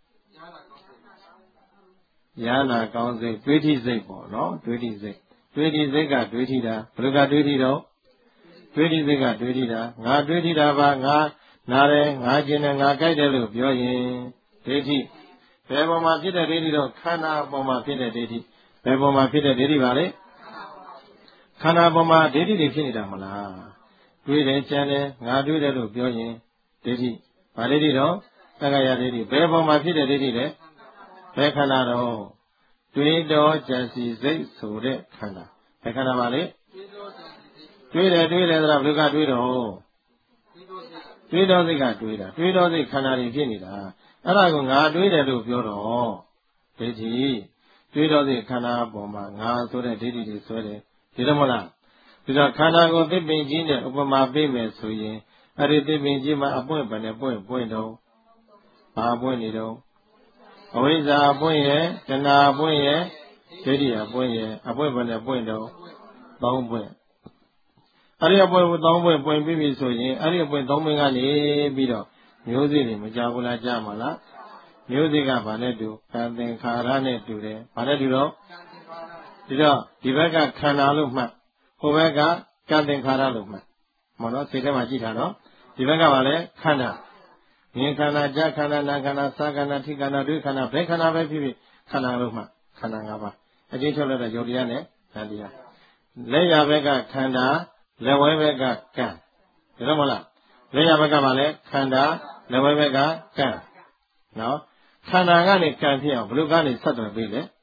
ယာနာကောင်းစိတ်တွေးထိစိတ်ပေါ့နော်တွေးထိစိတ်တွေးထိစိတ်ကတွေးထိတာဘုရုကတွေးထိတော့တွေးထိစိတ်ကတွေးထိတာငါတွေးထိတာပါငါနားတယ်ငါကျင်တယ်ငါကြိုက်တယ်လို့ပြောရင်ဒိဋ္ဌိဘယ်ပေါ်မှာဖြစ်တဲ့ဒိဋ္ဌိတော့ခန္ဓာပေါ်မှာဖြစ်တဲ့ဒိဋ္ဌိဘယ်ပေါ်မှာဖြစ်တဲ့ဒိဋ္ဌိပါလဲခန္ဓာပေါ်မှာဒိဋ္ဌိတွေဖြစ်နေတာမလားတွေးတယ်ကြံတယ်ငါတွေးတယ်လို့ပြောရင်ဒိဋ္ဌိဘာဒိဋ္ဌိတော့သက္ကာယဒိဋ္ဌိဘယ်ပေါ်မှာဖြစ်တဲ့ဒိဋ္ဌိလဲဘယ်ခန္ဓာတော့တွေးတော်ကြံစီစိတ်ဆိုတဲ့ခန္ဓာဘယ်ခန္ဓာပါလဲတွေးတယ်ဆိုတာဘယ်လိုကတွေးတော့တွေးတော်စိတ်ကတွေးတာတွေးတော်စိတ်ခန္ဓာတွေဖြစ်နေတာအဲ့ဒါကိုငါတွေးတယ်လို့ပြောတော့ဒိဋ္ဌိတွေးတော်စိတ်ခန္ဓာပေါ်မှာငါဆိုတဲ့ဒိဋ္ဌိတွေဆွဲတယ်ဒီလိုမလားဒီတော့ခန္ဓာကိုသစ်ပင်ကြီးနဲ့ဥပမာပေးမယ်ဆိုရင်အဲ့ဒီသစ်ပင်ကြီးမှာအပွင့်ပဲနဲ့ပွင့်တော့ဘာပွင့်နေတော့အဝိဇ္ဇာပွင့်ရဲ့တဏှာပွင့်ရဲ့ဒိဋ္ဌိပွင့်ရဲ့အပွင့်ပဲနဲ့ပွင့်တော့သုံးပွင့်အဲ့ဒီအပွင့်သုံးပွင့်ပွင့်ပြီးပြီဆိုရင်အဲ့ဒီအပွင့်သုံးပွင့်ကနေပြီးတော့မျိုးစေ့တွေမကြဘူးလားကြားမလားမျိုးစေ့ကဘာနဲ့တူကံသင်္ခါရနဲ့တူတယ်ဘာနဲ့တူတော့ဒီတော့ဒီဘက်ကခန္ဓာလို့မှတ်ဟိုဘက်ကကံသင်္ခါရလို့မှတ်မနော်စိတ်ထဲမှာကြည့်တာနော်ဒီဘက်ကဘာလဲခန္ဓာမြင်ခန္ဓာကြားခန္ဓာနာခန္ဓာစာခန္ဓာထိခန္ဓာဒွိခန္ဓာဘယ်ခန္ဓာပဲဖြစ်ဖြစ်ခန္ဓာလို့မှခန္ဓာ၅ပါးအကျဉ်းချုပ်လိုက်တဲ့ယုတ်တရားနဲ့နန္တရားလက်ရဘက်ကခန္ဓာလက်ဝဲဘက်ကကံဒါတော့မလားလက်ရဘက်ကဘာလဲခန္ဓာလက်ဝဲဘက်ကကံနော်ခန္ဓာကနေကံဖြစ်အောင်ဘယ်လိုကနေဆက်သွယ်ပေးလဲ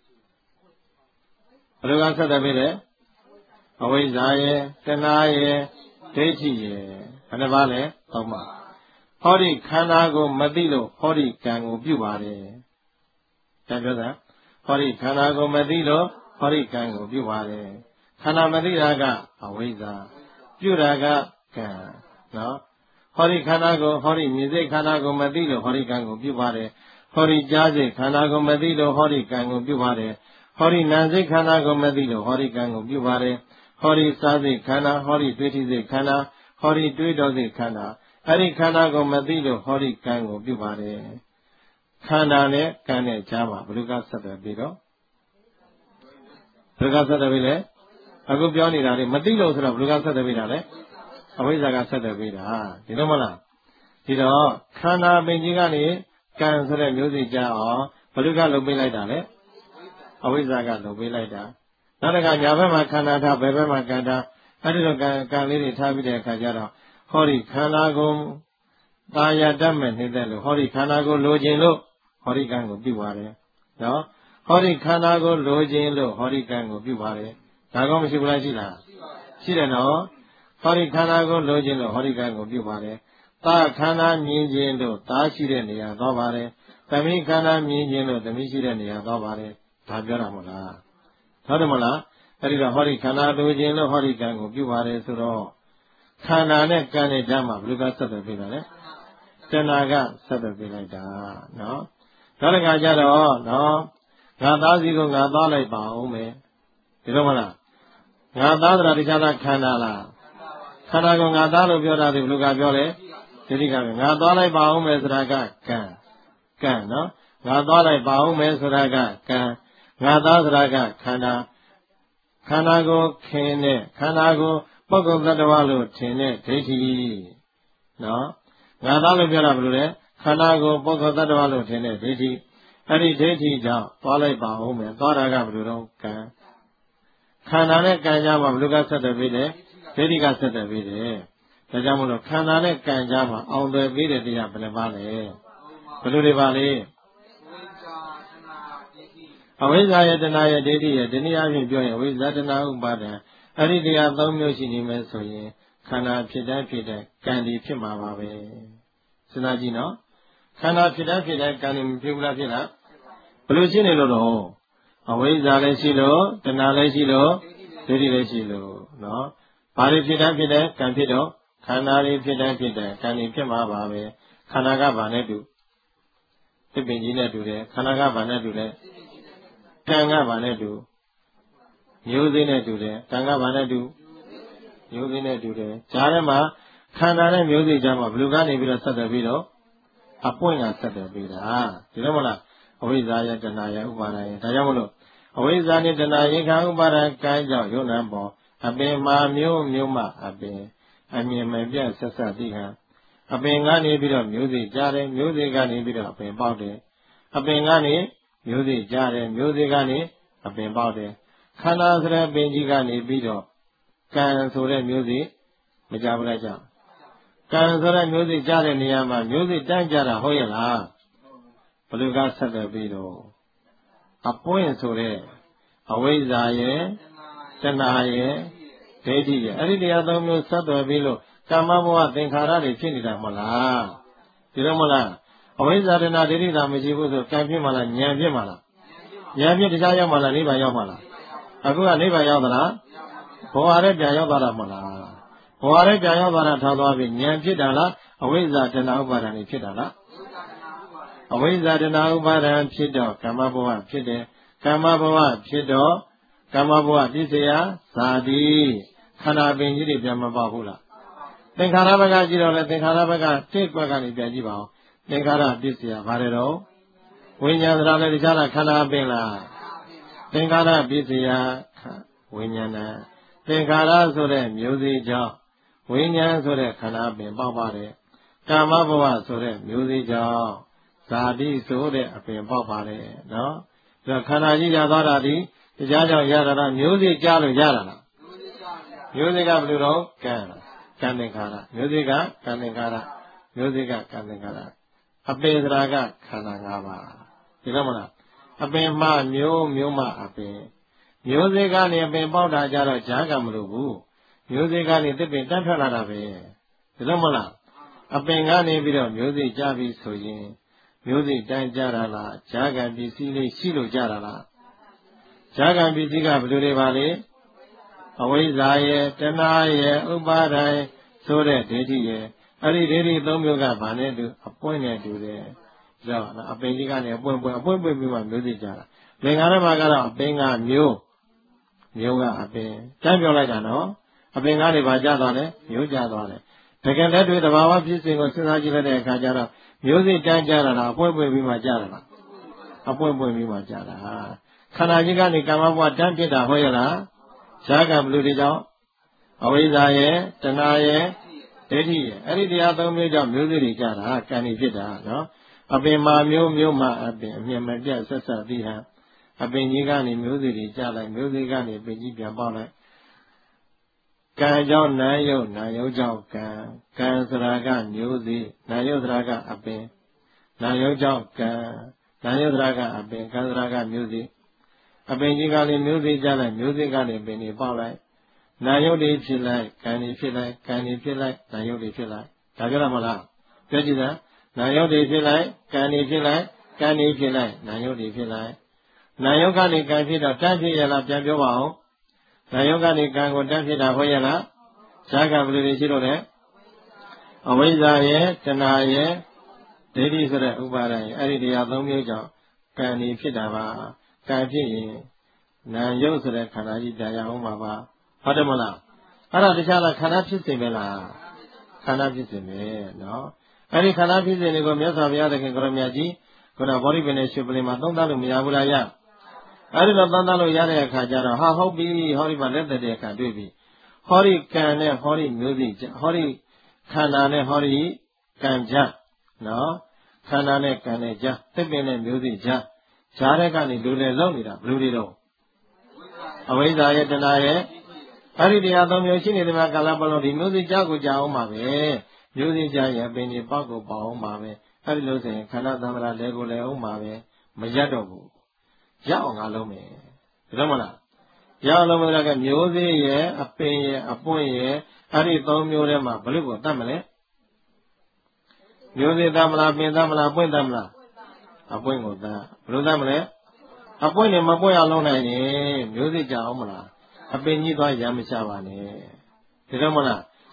ဘယ်လိုကဆက်သွယ်ပေးလဲအဝိဇ္ဇာရဲ့တဏှာရဲ့ဒိဋ္ဌိရဲ့ဘယ်နှပါလဲသုံးပါဟောဒီခန္ဓာကိုမသိလို့ဟောဒီကံကိုပြုပါတယ်တန်ပြောတာဟောဒီခန္ဓာကိုမသိလို့ဟောဒီကံကိုပြုပါတယ်ခန္ဓာမသိတာကအဝိဇ္ဇာပြုတာကကံနော်ဟောဒီခန္ဓာကိုဟောဒီမြင်စိတ်ခန္ဓာကိုမသိလို့ဟောဒီကံကိုပြုပါတယ်ဟောဒီကြားစိတ်ခန္ဓာကိုမသိလို့ဟောဒီကံကိုပြုပါတယ်ဟောဒီနာစိတ်ခန္ဓာကိုမသိလို့ဟောဒီကံကိုပြုပါတယ်ဟောဒီစားစိတ်ခန္ဓာဟောဒီတွေးထိစိတ်ခန္ဓာဟောဒီတွေးတော်စိတ်ခန္ဓာအဲ့ဒီခန္ဓာကိုမသိလို့ဟောဒီကံကိုပြုပါတယ်ခန္ဓာနဲ့ကံနဲ့ကြားမှာဘယ်လိုကဆက်တယ်ပြီးတော့ဘယ်လိုကဆက်တယ်ပြီးလဲအခုပြောနေတာလေမသိလို့ဆိုတော့ဘယ်လိုကဆက်တယ်ပြီးတာလဲအဝိဇ္ဇာကဆက်တယ်ပြီးတာဒီတော့မလားဒီတော့ခန္ဓာပင်ကြီးကနေကံဆိုတဲ့မျိုးစိကြားအောင်ဘယ်လိုကလုပ်ပေးလိုက်တာလဲအဝိဇ္ဇာကလုပ်ပေးလိုက်တာနောက်တစ်ခါညာဘက်မှာခန္ဓာထားဘယ်ဘက်မှာကံထားအဲ့ဒီတော့ကံလေးတွေထားပြီးတဲ့အခါကျတော့ဟောဒီခန္ဓာကိုသာယာတတ်မဲ့နေတဲ့လို့ဟောဒီခန္ဓာကိုလိုချင်လို့ဟောဒီကံကိုပြုပါတယ်နော်ဟောဒီခန္ဓာကိုလိုချင်လို့ဟောဒီကံကိုပြုပါတယ်ဒါကောမရှိဘူးလားရှိလားရှိတယ်နော်ဟောဒီခန္ဓာကိုလိုချင်လို့ဟောဒီကံကိုပြုပါတယ်သာခန္ဓာမြင်ခြင်းလို့သာရှိတဲ့နေရာသွားပါတယ်သမီးခန္ဓာမြင်ခြင်းလို့သမီးရှိတဲ့နေရာသွားပါတယ်ဒါပြောတာမဟုတ်လားဟုတ်တယ်မလားအဲ့ဒီတော့ဟောဒီခန္ဓာလိုချင်လို့ဟောဒီကံကိုပြုပါတယ်ဆိုတော့ခန္ဓာနဲ့ကံနဲ့ကြားမှာဘယ်လိုကဆက်သွယ်ပေးတာလဲတဏှာကဆက်သွယ်ပေးလိုက်တာနော်နောက်တစ်ခါကျတော့နော်ငါသားစီကိုငါသားလိုက်ပါအောင်မယ်ဒီလိုမလားငါသားဆိုတာဒီခြားသားခန္ဓာလားခန္ဓာကိုငါသားလို့ပြောတာဒီဘယ်လိုကပြောလဲဒီတိကငါသွားလိုက်ပါအောင်မယ်ဆိုတာကကံနော်ငါသွားလိုက်ပါအောင်မယ်ဆိုတာကကံငါသားဆိုတာကခန္ဓာခန္ဓာကိုခင်တဲ့ခန္ဓာကိုပုဂ္ဂိုလ်သတ္တဝါလို့ထင်တဲ့ဒိဋ္ဌိနော်ငါသားလို့ပြောတာဘယ်လိုလဲခန္ဓာကိုပုဂ္ဂိုလ်သတ္တဝါလို့ထင်တဲ့ဒိဋ္ဌိအဲ့ဒီဒိဋ္ဌိကြောင့်သွားလိုက်ပါဦးမယ်သွားတာကဘယ်လိုတော့ကံခန္ဓာနဲ့ကံကြမှာဘယ်လိုကဆက်တယ်ပြီးလဲဒိဋ္ဌိကဆက်တယ်ပြီးတယ်ဒါကြောင့်မလို့ခန္ဓာနဲ့ကံကြမှာအောင်တယ်ပြီးတဲ့တရားဘယ်နှပါလဲဘယ်လိုတွေပါလဲအဝိဇ္ဇာယတနာယဒိဋ္ဌိယဒီနည်းအားဖြင့်ပြောရင်အဝိဇ္ဇာတနာဥပါဒံအဲ့ဒီတရား၃မျိုးရှိနေမယ်ဆိုရင်ခန္ဓာဖြစ်တဲ့ကံဒီဖြစ်မှာပါပဲစဉ်းစားကြည့်နော်ခန္ဓာဖြစ်တဲ့ကံဒီမဖြစ်ဘူးလားဖြစ်လားဘယ်လိုရှိနေလို့တော့အဝိဇ္ဇာလည်းရှိလို့တဏှာလည်းရှိလို့ဒိဋ္ဌိလည်းရှိလို့နော်ဘာတွေဖြစ်တဲ့ကံဖြစ်တော့ခန္ဓာလေးဖြစ်တိုင်းဖြစ်တယ်ကံဒီဖြစ်မှာပါပဲခန္ဓာကဘာနဲ့တူသစ်ပင်ကြီးနဲ့တူတယ်ခန္ဓာကဘာနဲ့တူလဲကံကဘာနဲ့တူမျိုးစေ့နဲ့တူတယ်ကံကဘာနဲ့တူမျိုးစေ့နဲ့တူတယ်ဈာထဲမှာခန္ဓာနဲ့မျိုးစေ့ကြားမှာဘယ်လိုကနေပြီးတော့ဆက်တယ်ပြီးတော့အပွင့်ကဆက်တယ်ပြီးတာဒီလိုမလားအဝိဇ္ဇာရဲ့တဏှာရဲ့ဥပါဒာရဲ့ဒါကြောင့်မလို့အဝိဇ္ဇာနဲ့တဏှာရေခံဥပါဒာကံကြောင့်ယုံနာပေါ်အပင်မှာမျိုးမျိုးမှအပင်အမြင်မပြတ်ဆက်ဆက်သိဟံအပင်ကနေပြီးတော့မျိုးစေ့ကြားတယ်မျိုးစေ့ကနေပြီးတော့အပင်ပေါက်တယ်အပင်ကနေမျိုးစေ့ကြားတယ်မျိုးစေ့ကနေအပင်ပေါက်တယ်ခန္ဓာဆိုတဲ့ပင်ကြီးကနေပြီးတော့ကံဆိုတဲ့မျိုးစေ့မကြဘူးလားကြောင့်ကံဆိုတဲ့မျိုးစေ့ကြားတဲ့နေရာမှာမျိုးစေ့တန်းကြတာဟုတ်ရဲ့လားဘယ်လိုကဆက်တယ်ပြီးတော့အပွင့်ဆိုတဲ့အဝိဇ္ဇာရဲ့တဏှာရဲ့ဒိဋ္ဌိရဲ့အဲ့ဒီတရားသုံးမျိုးဆက်သွယ်ပြီးလို့ကာမဘဝသင်္ခါရတွေဖြစ်နေတာမဟုတ်လားဒီလိုမလားအဝိဇ္ဇာတဏှာဒိဋ္ဌိသာမရှိဘူးဆိုကံဖြစ်မှလားဉာဏ်ဖြစ်မှလားဉာဏ်ဖြစ်တရားရောက်မှလားနိဗ္ဗာန်ရောက်မှလားအခုကနိဗ္ဗာန်ရောက်သလားဘဝရဲပြန်ရောက်သွားတာမဟုတ်လားဘဝရဲပြန်ရောက်သွားတာထောက်သွားပြီဉာဏ်ဖြစ်တာလားအဝိဇ္ဇာတဏှာဥပါဒဏ်ဖြစ်တာလားအဝိဇ္ဇာတဏှာဥပါဒံဖြစ်တော့ကာမဘဝဖြစ်တယ်ကာမဘဝဖြစ်တော့ကာမဘဝပြည့်စရာဇာတိခန္ဓာပင်ကြီးတွေပြန်မပေါက်ဘူးလားသင်္ခါရဘက်ကကြည့်တော့လေသင်္ခါရဘက်ကတစ်ကွက်ကနေပြန်ကြည့်ပါဦးသင်္ခါရပြည့်စရာဘာတွေတော့ဝိညာဏဆိုတာလည်းတခြားလားခန္ဓာပင်လားသင်္ခါရပြည့်စရာဝိညာဏသင်္ခါရဆိုတဲ့မျိုးစေ့ကြောင့်ဝိညာဉ်ဆိုတဲ့ခန္ဓာပင်ပေါက်ပါတယ်ကာမဘဝဆိုတဲ့မျိုးစေ့ကြောင့်ဇာတိဆိုတဲ့အပင်ပေါက်ပါတယ်နော်ဒါခန္ဓာကြီးရသွားတာဒီတရားကြောင့်ရတာလားမျိုးစေ့ကြားလို့ရတာလားမျိုးစေ့ကဘယ်လိုတော့ကံသင်္ခါရမျိုးစေ့ကကံသင်္ခါရမျိုးစေ့ကကံသင်္ခါရအပင်သရာကခန္ဓာ၅ပါးဒီလိုမလားအပင်မှမျိုးမျိုးမှအပင်မျိုးစေ့ကနေအပင်ပေါက်တာကြတော့ဈာကမလို့ဘူးမျိုးစေ့ကနေတစ်ပင်တန်းထွက်လာတာပဲဒီလိုမလားအပင်ကနေပြီးတော့မျိုးစေ့ကြားပြီးဆိုရင်မျိုးစေ့တန်းကြတာလားဈာကံပစ္စည်းလေးရှိလို့ကြတာလားဈာကံပစ္စည်းကဘယ်လိုတွေပါလဲအဝိဇ္ဇာရဲ့တဏှာရဲ့ဥပါဒာရဲ့ဆိုတဲ့ဒိဋ္ဌိရဲ့အဲ့ဒီဒိဋ္ဌိသုံးမျိုးကဘာနဲ့တူအပွင့်နဲ့တူတယ်ကြောက်အပင်ကြီးကနေအပွင့်ပြီးမှမျိုးစေ့ကြတာသင်္ခါရမှာကတော့အပင်ကမျိုးကအပင်တန်းပြောလိုက်တာနော်အပင်ကားတွေဘာကြသွားလဲမျိုးကြသွားတယ်တကယ်လက်တွေ့တဘာဝဖြစ်စဉ်ကိုစဉ်းစားကြည့်လိုက်တဲ့အခါကျတော့မျိုးစေ့တန်းကြတာလားအပွင့်ပြီးမှကြတာလားအပွင့်ပြီးမှကြတာခန္ဓာကြီးကနေကာမဘဝတန်းဖြစ်တာဟုတ်ရဲ့လားဈာကဘလူတွေကြောင့်အဝိဇ္ဇာရဲ့တဏှာရဲ့ဒိဋ္ဌိရဲ့အဲ့ဒီတရားသုံးမျိုးကြောင့်မျိုးစေ့တွေကြတာကံတွေဖြစ်တာနော်အပင်မှာမျိုးမှအပင်အမြင်မပြတ်ဆက်ဆက်ပြီးဟံအပင်ကြီးကနေမျိုးစေ့တွေကြလိုက်မျိုးစေ့ကနေပင်ကြီးပြန်ပေါက်လိုက်ကံကြောင့်နာယုတ်ကြောင့်ကံဆိုတာကမျိုးစေ့နာယုတ်ဆိုတာကအပင်နာယုတ်ကြောင့်ကံနာယုတ်ဆိုတာကအပင်ကံဆိုတာကမျိုးစေ့အပင်ကြီးကလည်းမျိုးစေ့ကြလိုက်မျိုးစေ့ကလည်းပင်တွေပေါက်လိုက်နာယုတ်တွေဖြစ်လိုက်ကံတွေဖြစ်လိုက်ကံတွေဖြစ်လိုက်နာယုတ်တွေဖြစ်လိုက်ဒါပြောရမလားပြောကြည့်စမ်းနာယုတ်တွေဖြစ်လိုက်ကံတွေဖြစ်လိုက်ကံတွေဖြစ်လိုက်နာယုတ်တွေဖြစ်လိုက်နာယုတ်ကနေကံဖြစ်တော့တန်းဖြစ်ရလားပြန်ပြောပါဦးနာယုတ်ကနေကံကိုတန်းဖြစ်တာဟုတ်ရဲ့လားဈာကဘယ်လိုရှိတော့လဲအဝိဇ္ဇာရဲ့တဏှာရဲ့ဒိဋ္ဌိဆိုတဲ့ဥပါဒရဲ့အဲ့ဒီတရားသုံးမျိုးကြောင့်ကံတွေဖြစ်တာပါကံဖြစ်ရင်နာယုတ်ဆိုတဲ့ခန္ဓာကြီးပြန်ရအောင်ပါဟုတ်တယ်မလားအဲ့ဒါတခြားလားခန္ဓာဖြစ်စဉ်ပဲလားခန္ဓာဖြစ်စဉ်ပဲနော်အဲ့ဒီခန္ဓာဖြစ်စဉ်တွေကိုမြတ်စွာဘုရားသခင်ကိုရမကြီးခုနဗောဓိပင်နဲ့ရှုပလင်မှာသုံးသပ်လို့မရဘူးလားရအဲ့ဒီတော့သုံးသပ်လို့ရတဲ့အခါကျတော့ဟုတ်ပြီဟောဒီမှာလက်သက်တဲ့အခါတွေ့ပြီဟောဒီကံနဲ့ဟောဒီမျိုးစေ့ဟောဒီခန္ဓာနဲ့ဟောဒီကံကြနော်ခန္ဓာနဲ့ကံနဲ့ကြတစ်ပင်နဲ့မျိုးစေ့ကြဈာတဲ့ကနေလူလေလုံးနေတာဘယ်လိုတွေတော့အဝိဇ္ဇာရဲ့တဏှာရဲ့အဲ့ဒီတရားသုံးမျိုးရှိနေတဲ့မှာကာလပတ်လုံးဒီမျိုးစေ့ကြကိုကြအောင်ပါပဲမျိုးစေ့ကြရဲ့ပင်ဒီပေါက်ကိုပေါအောင်ပါပဲအဲ့ဒီလို့ဆိုရင်ခန္ဓာသံဃာလဲကိုလဲအောင်ပါပဲမရတော့ဘူးရအောင်ငါလုံးမယ်ဒါမှမလားရအောင်လုံးမယ်ကမျိုးစေ့ရဲ့အပင်ရဲ့အပွင့်ရဲ့အဲ့ဒီသုံးမျိုးထဲမှာဘယ်လိုကိုတတ်မလဲမျိုးစေ့တတ်မလားပင်တတ်မလားပွင့်တတ်မလားအပွင့်ကိုတတ်ဘယ်လိုတတ်မလဲအပွင့်နဲ့မပွင့်အောင်လုံးနိုင်ရင်မျိုးစေ့ကြအောင်မလားအပင်ကြီးသွားရမ်းမချပါနဲ့ဒါမှမလား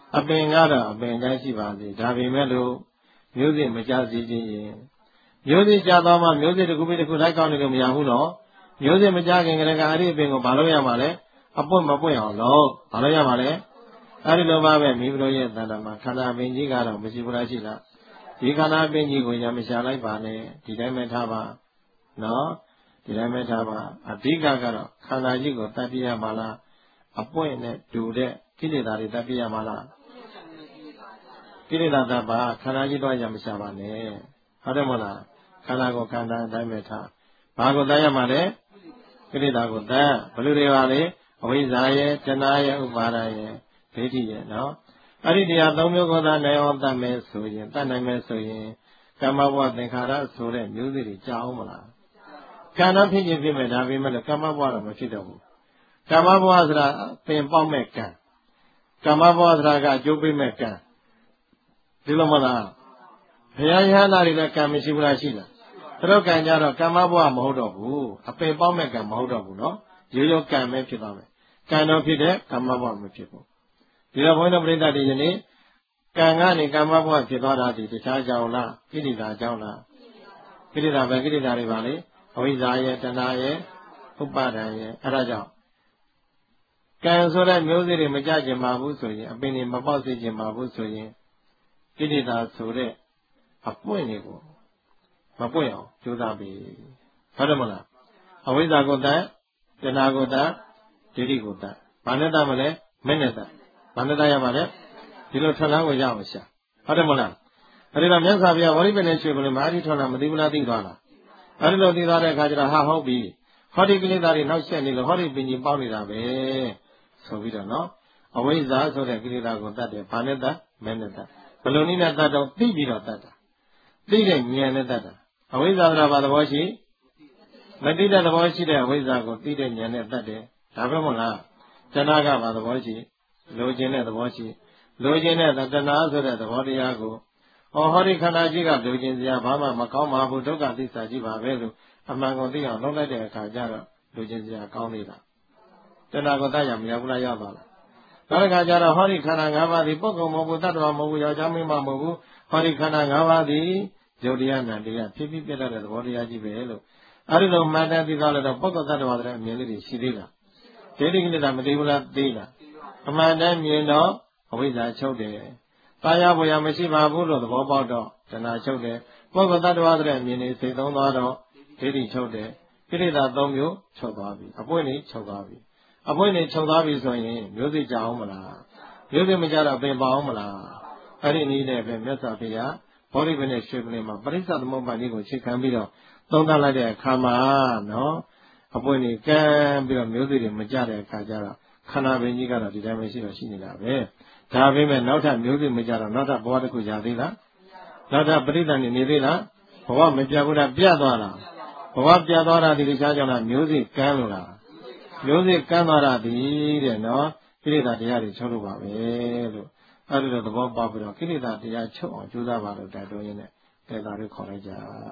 အပင်ကတော့အပင်တိုင်းရှိပါသေးဒါပေမဲ့လို့မျိုးစေ့မကြစီခြင်းရင်မျိုးစေ့ကြသွားမှမျိုးစေ့တစ်ခုပြီးတစ်ခုလိုက်ကောက်နေလို့မရဘူးနော်မျိုးစေ့မကြခင်ကလည်းအဲ့ဒီအပင်ကိုဘာလို့ရမှာလဲအပွင့်မပွင့်အောင်လို့ဘာလို့ရမှာလဲအဲ့ဒီလိုပါပဲမိဘတို့ရဲ့တဏ္ဍာမှာခန္ဓာပင်ကြီးကတော့မရှိဘူးလားရှိလားဒီခန္ဓာပင်ကြီးကိုရမရှာလိုက်ပါနဲ့ဒီတိုင်းပဲထားပါနော်ဒီတိုင်းပဲထားပါအဓိကကတော့ခန္ဓာကြီးကိုတတ်ပြရမှာလားအပွင့်နဲ့တူတဲ့ကိလေသာတွေတတ်ပြရမှာလားကိလေသာတတ်ပါခန္ဓာကြီးတော့ရမရှာပါနဲ့ဟုတ်တယ်မဟုတ်လားခန္ဓာကိုခန္ဓာအတိုင်းပဲထားဘာကိုတတ်ရမှာလဲကိလေသာကိုတတ်ဘယ်လိုတွေပါလဲအဝိဇ္ဇာရဲ့တဏှာရဲ့ဥပါဒာရဲ့ဒိဋ္ဌိရဲ့နော်အဲ့ဒီတရား၃မျိုးကိုသာနိုင်အောင်တတ်မယ်ဆိုရင်တတ်နိုင်မယ်ဆိုရင်ကမ္မဘဝသင်္ခါရဆိုတဲ့မျိုးစေ့တွေကြာအောင်မလားကံတော့ဖြစ်ခြင်းဖြစ်မယ်ဒါပေမဲ့လည်းကမ္မဘဝတော့မဖြစ်တော့ဘူးကမ္မဘဝဆိုတာပင်ပေါက်မဲ့ကံကမ္မဘဝဆိုတာကအကျိုးပေးမဲ့ကံဒီလိုမလားဘုရားရဟန္တာတွေလည်းကံမရှိဘူးလားရှိလားသူတို့ကံကြတော့ကမ္မဘဝမဟုတ်တော့ဘူးအပင်ပေါက်မဲ့ကံမဟုတ်တော့ဘူးနော်ရိုးရိုးကံပဲဖြစ်သွားမယ်ကံတော့ဖြစ်တဲ့ကမ္မဘဝမဖြစ်ဘူးဒီတော့ဘုန်းတော်ပြိဿတွေယနေ့ကံကနေကမ္မဘဝဖြစ်သွားတာဒီတခြားကြောင့်လားကိလေသာကြောင့်လားကိလေသာပဲကိလေသာတွေပါလေအဝိဇ္ဇာရဲ့တဏှာရဲ့ဥပါဒံရဲ့အဲ့ဒါကြောင့်ကံဆိုတဲ့မျိုးစေ့တွေမကြကျင်ပါဘူးဆိုရင်အပင်တွေမပေါက်စေကျင်ပါဘူးဆိုရင်ကိလေသာဆိုတဲ့အပွင့်တွေကိုမပွင့်အောင်ကြိုးစားပြီဟုတ်တယ်မလားအဝိဇ္ဇာကိုတတ်တဏှာကိုတတ်ဒိဋ္ဌိကိုတတ်ဘာနဲ့တတ်မလဲမဲ့နဲ့တတ်ဘာနဲ့တတ်ရမှာလဲဒီလိုထွက်လန်းကိုရအောင်ရှာဟုတ်တယ်မလားအဲ့ဒီတော့မြတ်စွာဘုရားဝိပ္ပနဲ့ရွှေဘုရင်မဟာဒီထွက်လန်းမသိဘူးလားသိသွားလားအဲ့ဒီလိုသိသွားတဲ့အခါကျတော့ဟာဟုတ်ပြီဟောဒီကိလေသာတွေနောက်ဆက်နေလို့ဟောဒီပင်ကြီးပေါက်နေတာပဲဆိုပြီးတော့နော်အဝိဇ္ဇာဆိုတဲ့ကိလေသာကိုတတ်တယ်ဘာနဲ့တတ်မဲ့နဲ့တတ်ဘယ်လိုနည်းနဲ့တတ်တော့သိပြီးတော့တတ်တာသိတဲ့ဉာဏ်နဲ့တတ်တာအဝိဇ္ဇာဆိုတာဘာသဘောရှိမသိတဲ့သဘောရှိတဲ့အဝိဇ္ဇာကိုသိတဲ့ဉာဏ်နဲ့တတ်တယ်ဒါပဲမဟုတ်လားတဏှာကဘာသဘောရှိလိုချင်တဲ့သဘောရှိလိုချင်တဲ့တဏှာဆိုတဲ့သဘောတရားကိုဟောဒီခန္ဓာကြီးကလိုချင်စရာဘာမှမကောင်းပါဘူးဒုက္ခသစ္စာကြီးပါပဲလို့အမှန်ကိုသိအောင်လုပ်လိုက်တဲ့အခါကျတော့လိုချင်စရာကောင်းနေတာတဏှာကိုတတ်ရမရဘူးလားရောက်ပါလားနောက်တစ်ခါကျတော့ဟောဒီခန္ဓာ၅ပါးဒီပုဂ္ဂိုလ်မဟုတ်ဘူးတတ္တဝါမဟုတ်ဘူးယောက်ျားမင်းမမဟုတ်ဘူးဟောဒီခန္ဓာ၅ပါးဒီယုတ်တရားနာတရားဖြစ်ပြီးပြတ်တဲ့သဘောတရားကြီးပဲလို့အဲ့ဒီလိုမှတ်တမ်းသိသွားလို့တော့ပုဂ္ဂိုလ်တ attva တဲ့အမြင်လေးတွေရှိသေးလားဒိဋ္ဌိကိလေသာမသိဘူးလားသိလားအမှန်တမ်းမြင်တော့အဝိဇ္ဇာချုပ်တယ်တာယာဘွေရမရှိပါဘူးလို့သဘောပေါက်တော့တဏှာချုပ်တယ်ပုဂ္ဂိုလ်တ attva တဲ့အမြင်လေးစိတ်သုံးသွားတော့ဒိဋ္ဌိချုပ်တယ်ကိလေသာ၃မျိုးချုပ်သွားပြီအပွင့်လေးချုပ်သွားပြီအပွင့်လေးချုပ်သွားပြီဆိုရင်မျိုးစိကြအောင်မလားမျိုးစိမကြတော့ပင်ပါအောင်မလားအဲ့ဒီနည်းနဲ့ပဲမြတ်စွာဘုရားဘောဓိပင်နဲ့ရွှေပလင်မှာပရိစ္ဆသမုပ္ပါဒ်ကြီးကိုချိန်ခံပြီးတော့သုံးသပ်လိုက်တဲ့အခါမှာနော်အပွင့်လေးကမ်းပြီးတော့မျိုးစိတွေမကြတဲ့အခါကျတော့ခန္ဓာပင်ကြီးကတော့ဒီတိုင်းပဲရှိတော့ရှိနေတာပဲဒါပေမဲ့နောက်ထပ်မျိုးစိမကြတော့နောက်ထပ်ဘဝတစ်ခုကြာသေးလားနောက်ထပ်ပရိသတ်နေသေးလားဘဝမပြတ်ဘူးလားပြတ်သွားလားဘဝပြတ်သွားတာဒီတခြားကြောင့်လားမျိုးစိကမ်းလို့လားမျိုးစိကမ်းသွားတာဒီတဲ့နော်ကိလေသာတရားတွေချုပ်လို့ပါပဲလို့အဲ့ဒီလိုသဘောပေါက်ပြီးတော့ကိလေသာတရားချုပ်အောင်ကြိုးစားပါလို့တိုက်တွန်းရင်းနဲ့တေသာတွေခေါ်လိုက်ကြ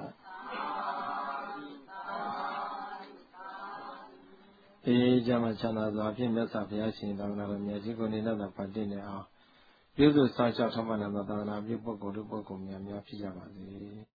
အေးကြမှာချမ်းသာစွာဖြင့်မြတ်စွာဘုရားရှင်သာသနာတော်မြတ်ကြီးကိုနေတော့ဖတ်တဲ့အောင်ပြုစုစောင့်ရှောက်ထောက်ပံ့တော်သာသနာပြုပုဂ္ဂိုလ်တို့ပုဂ္ဂိုလ်များဖြစ်ကြပါစေ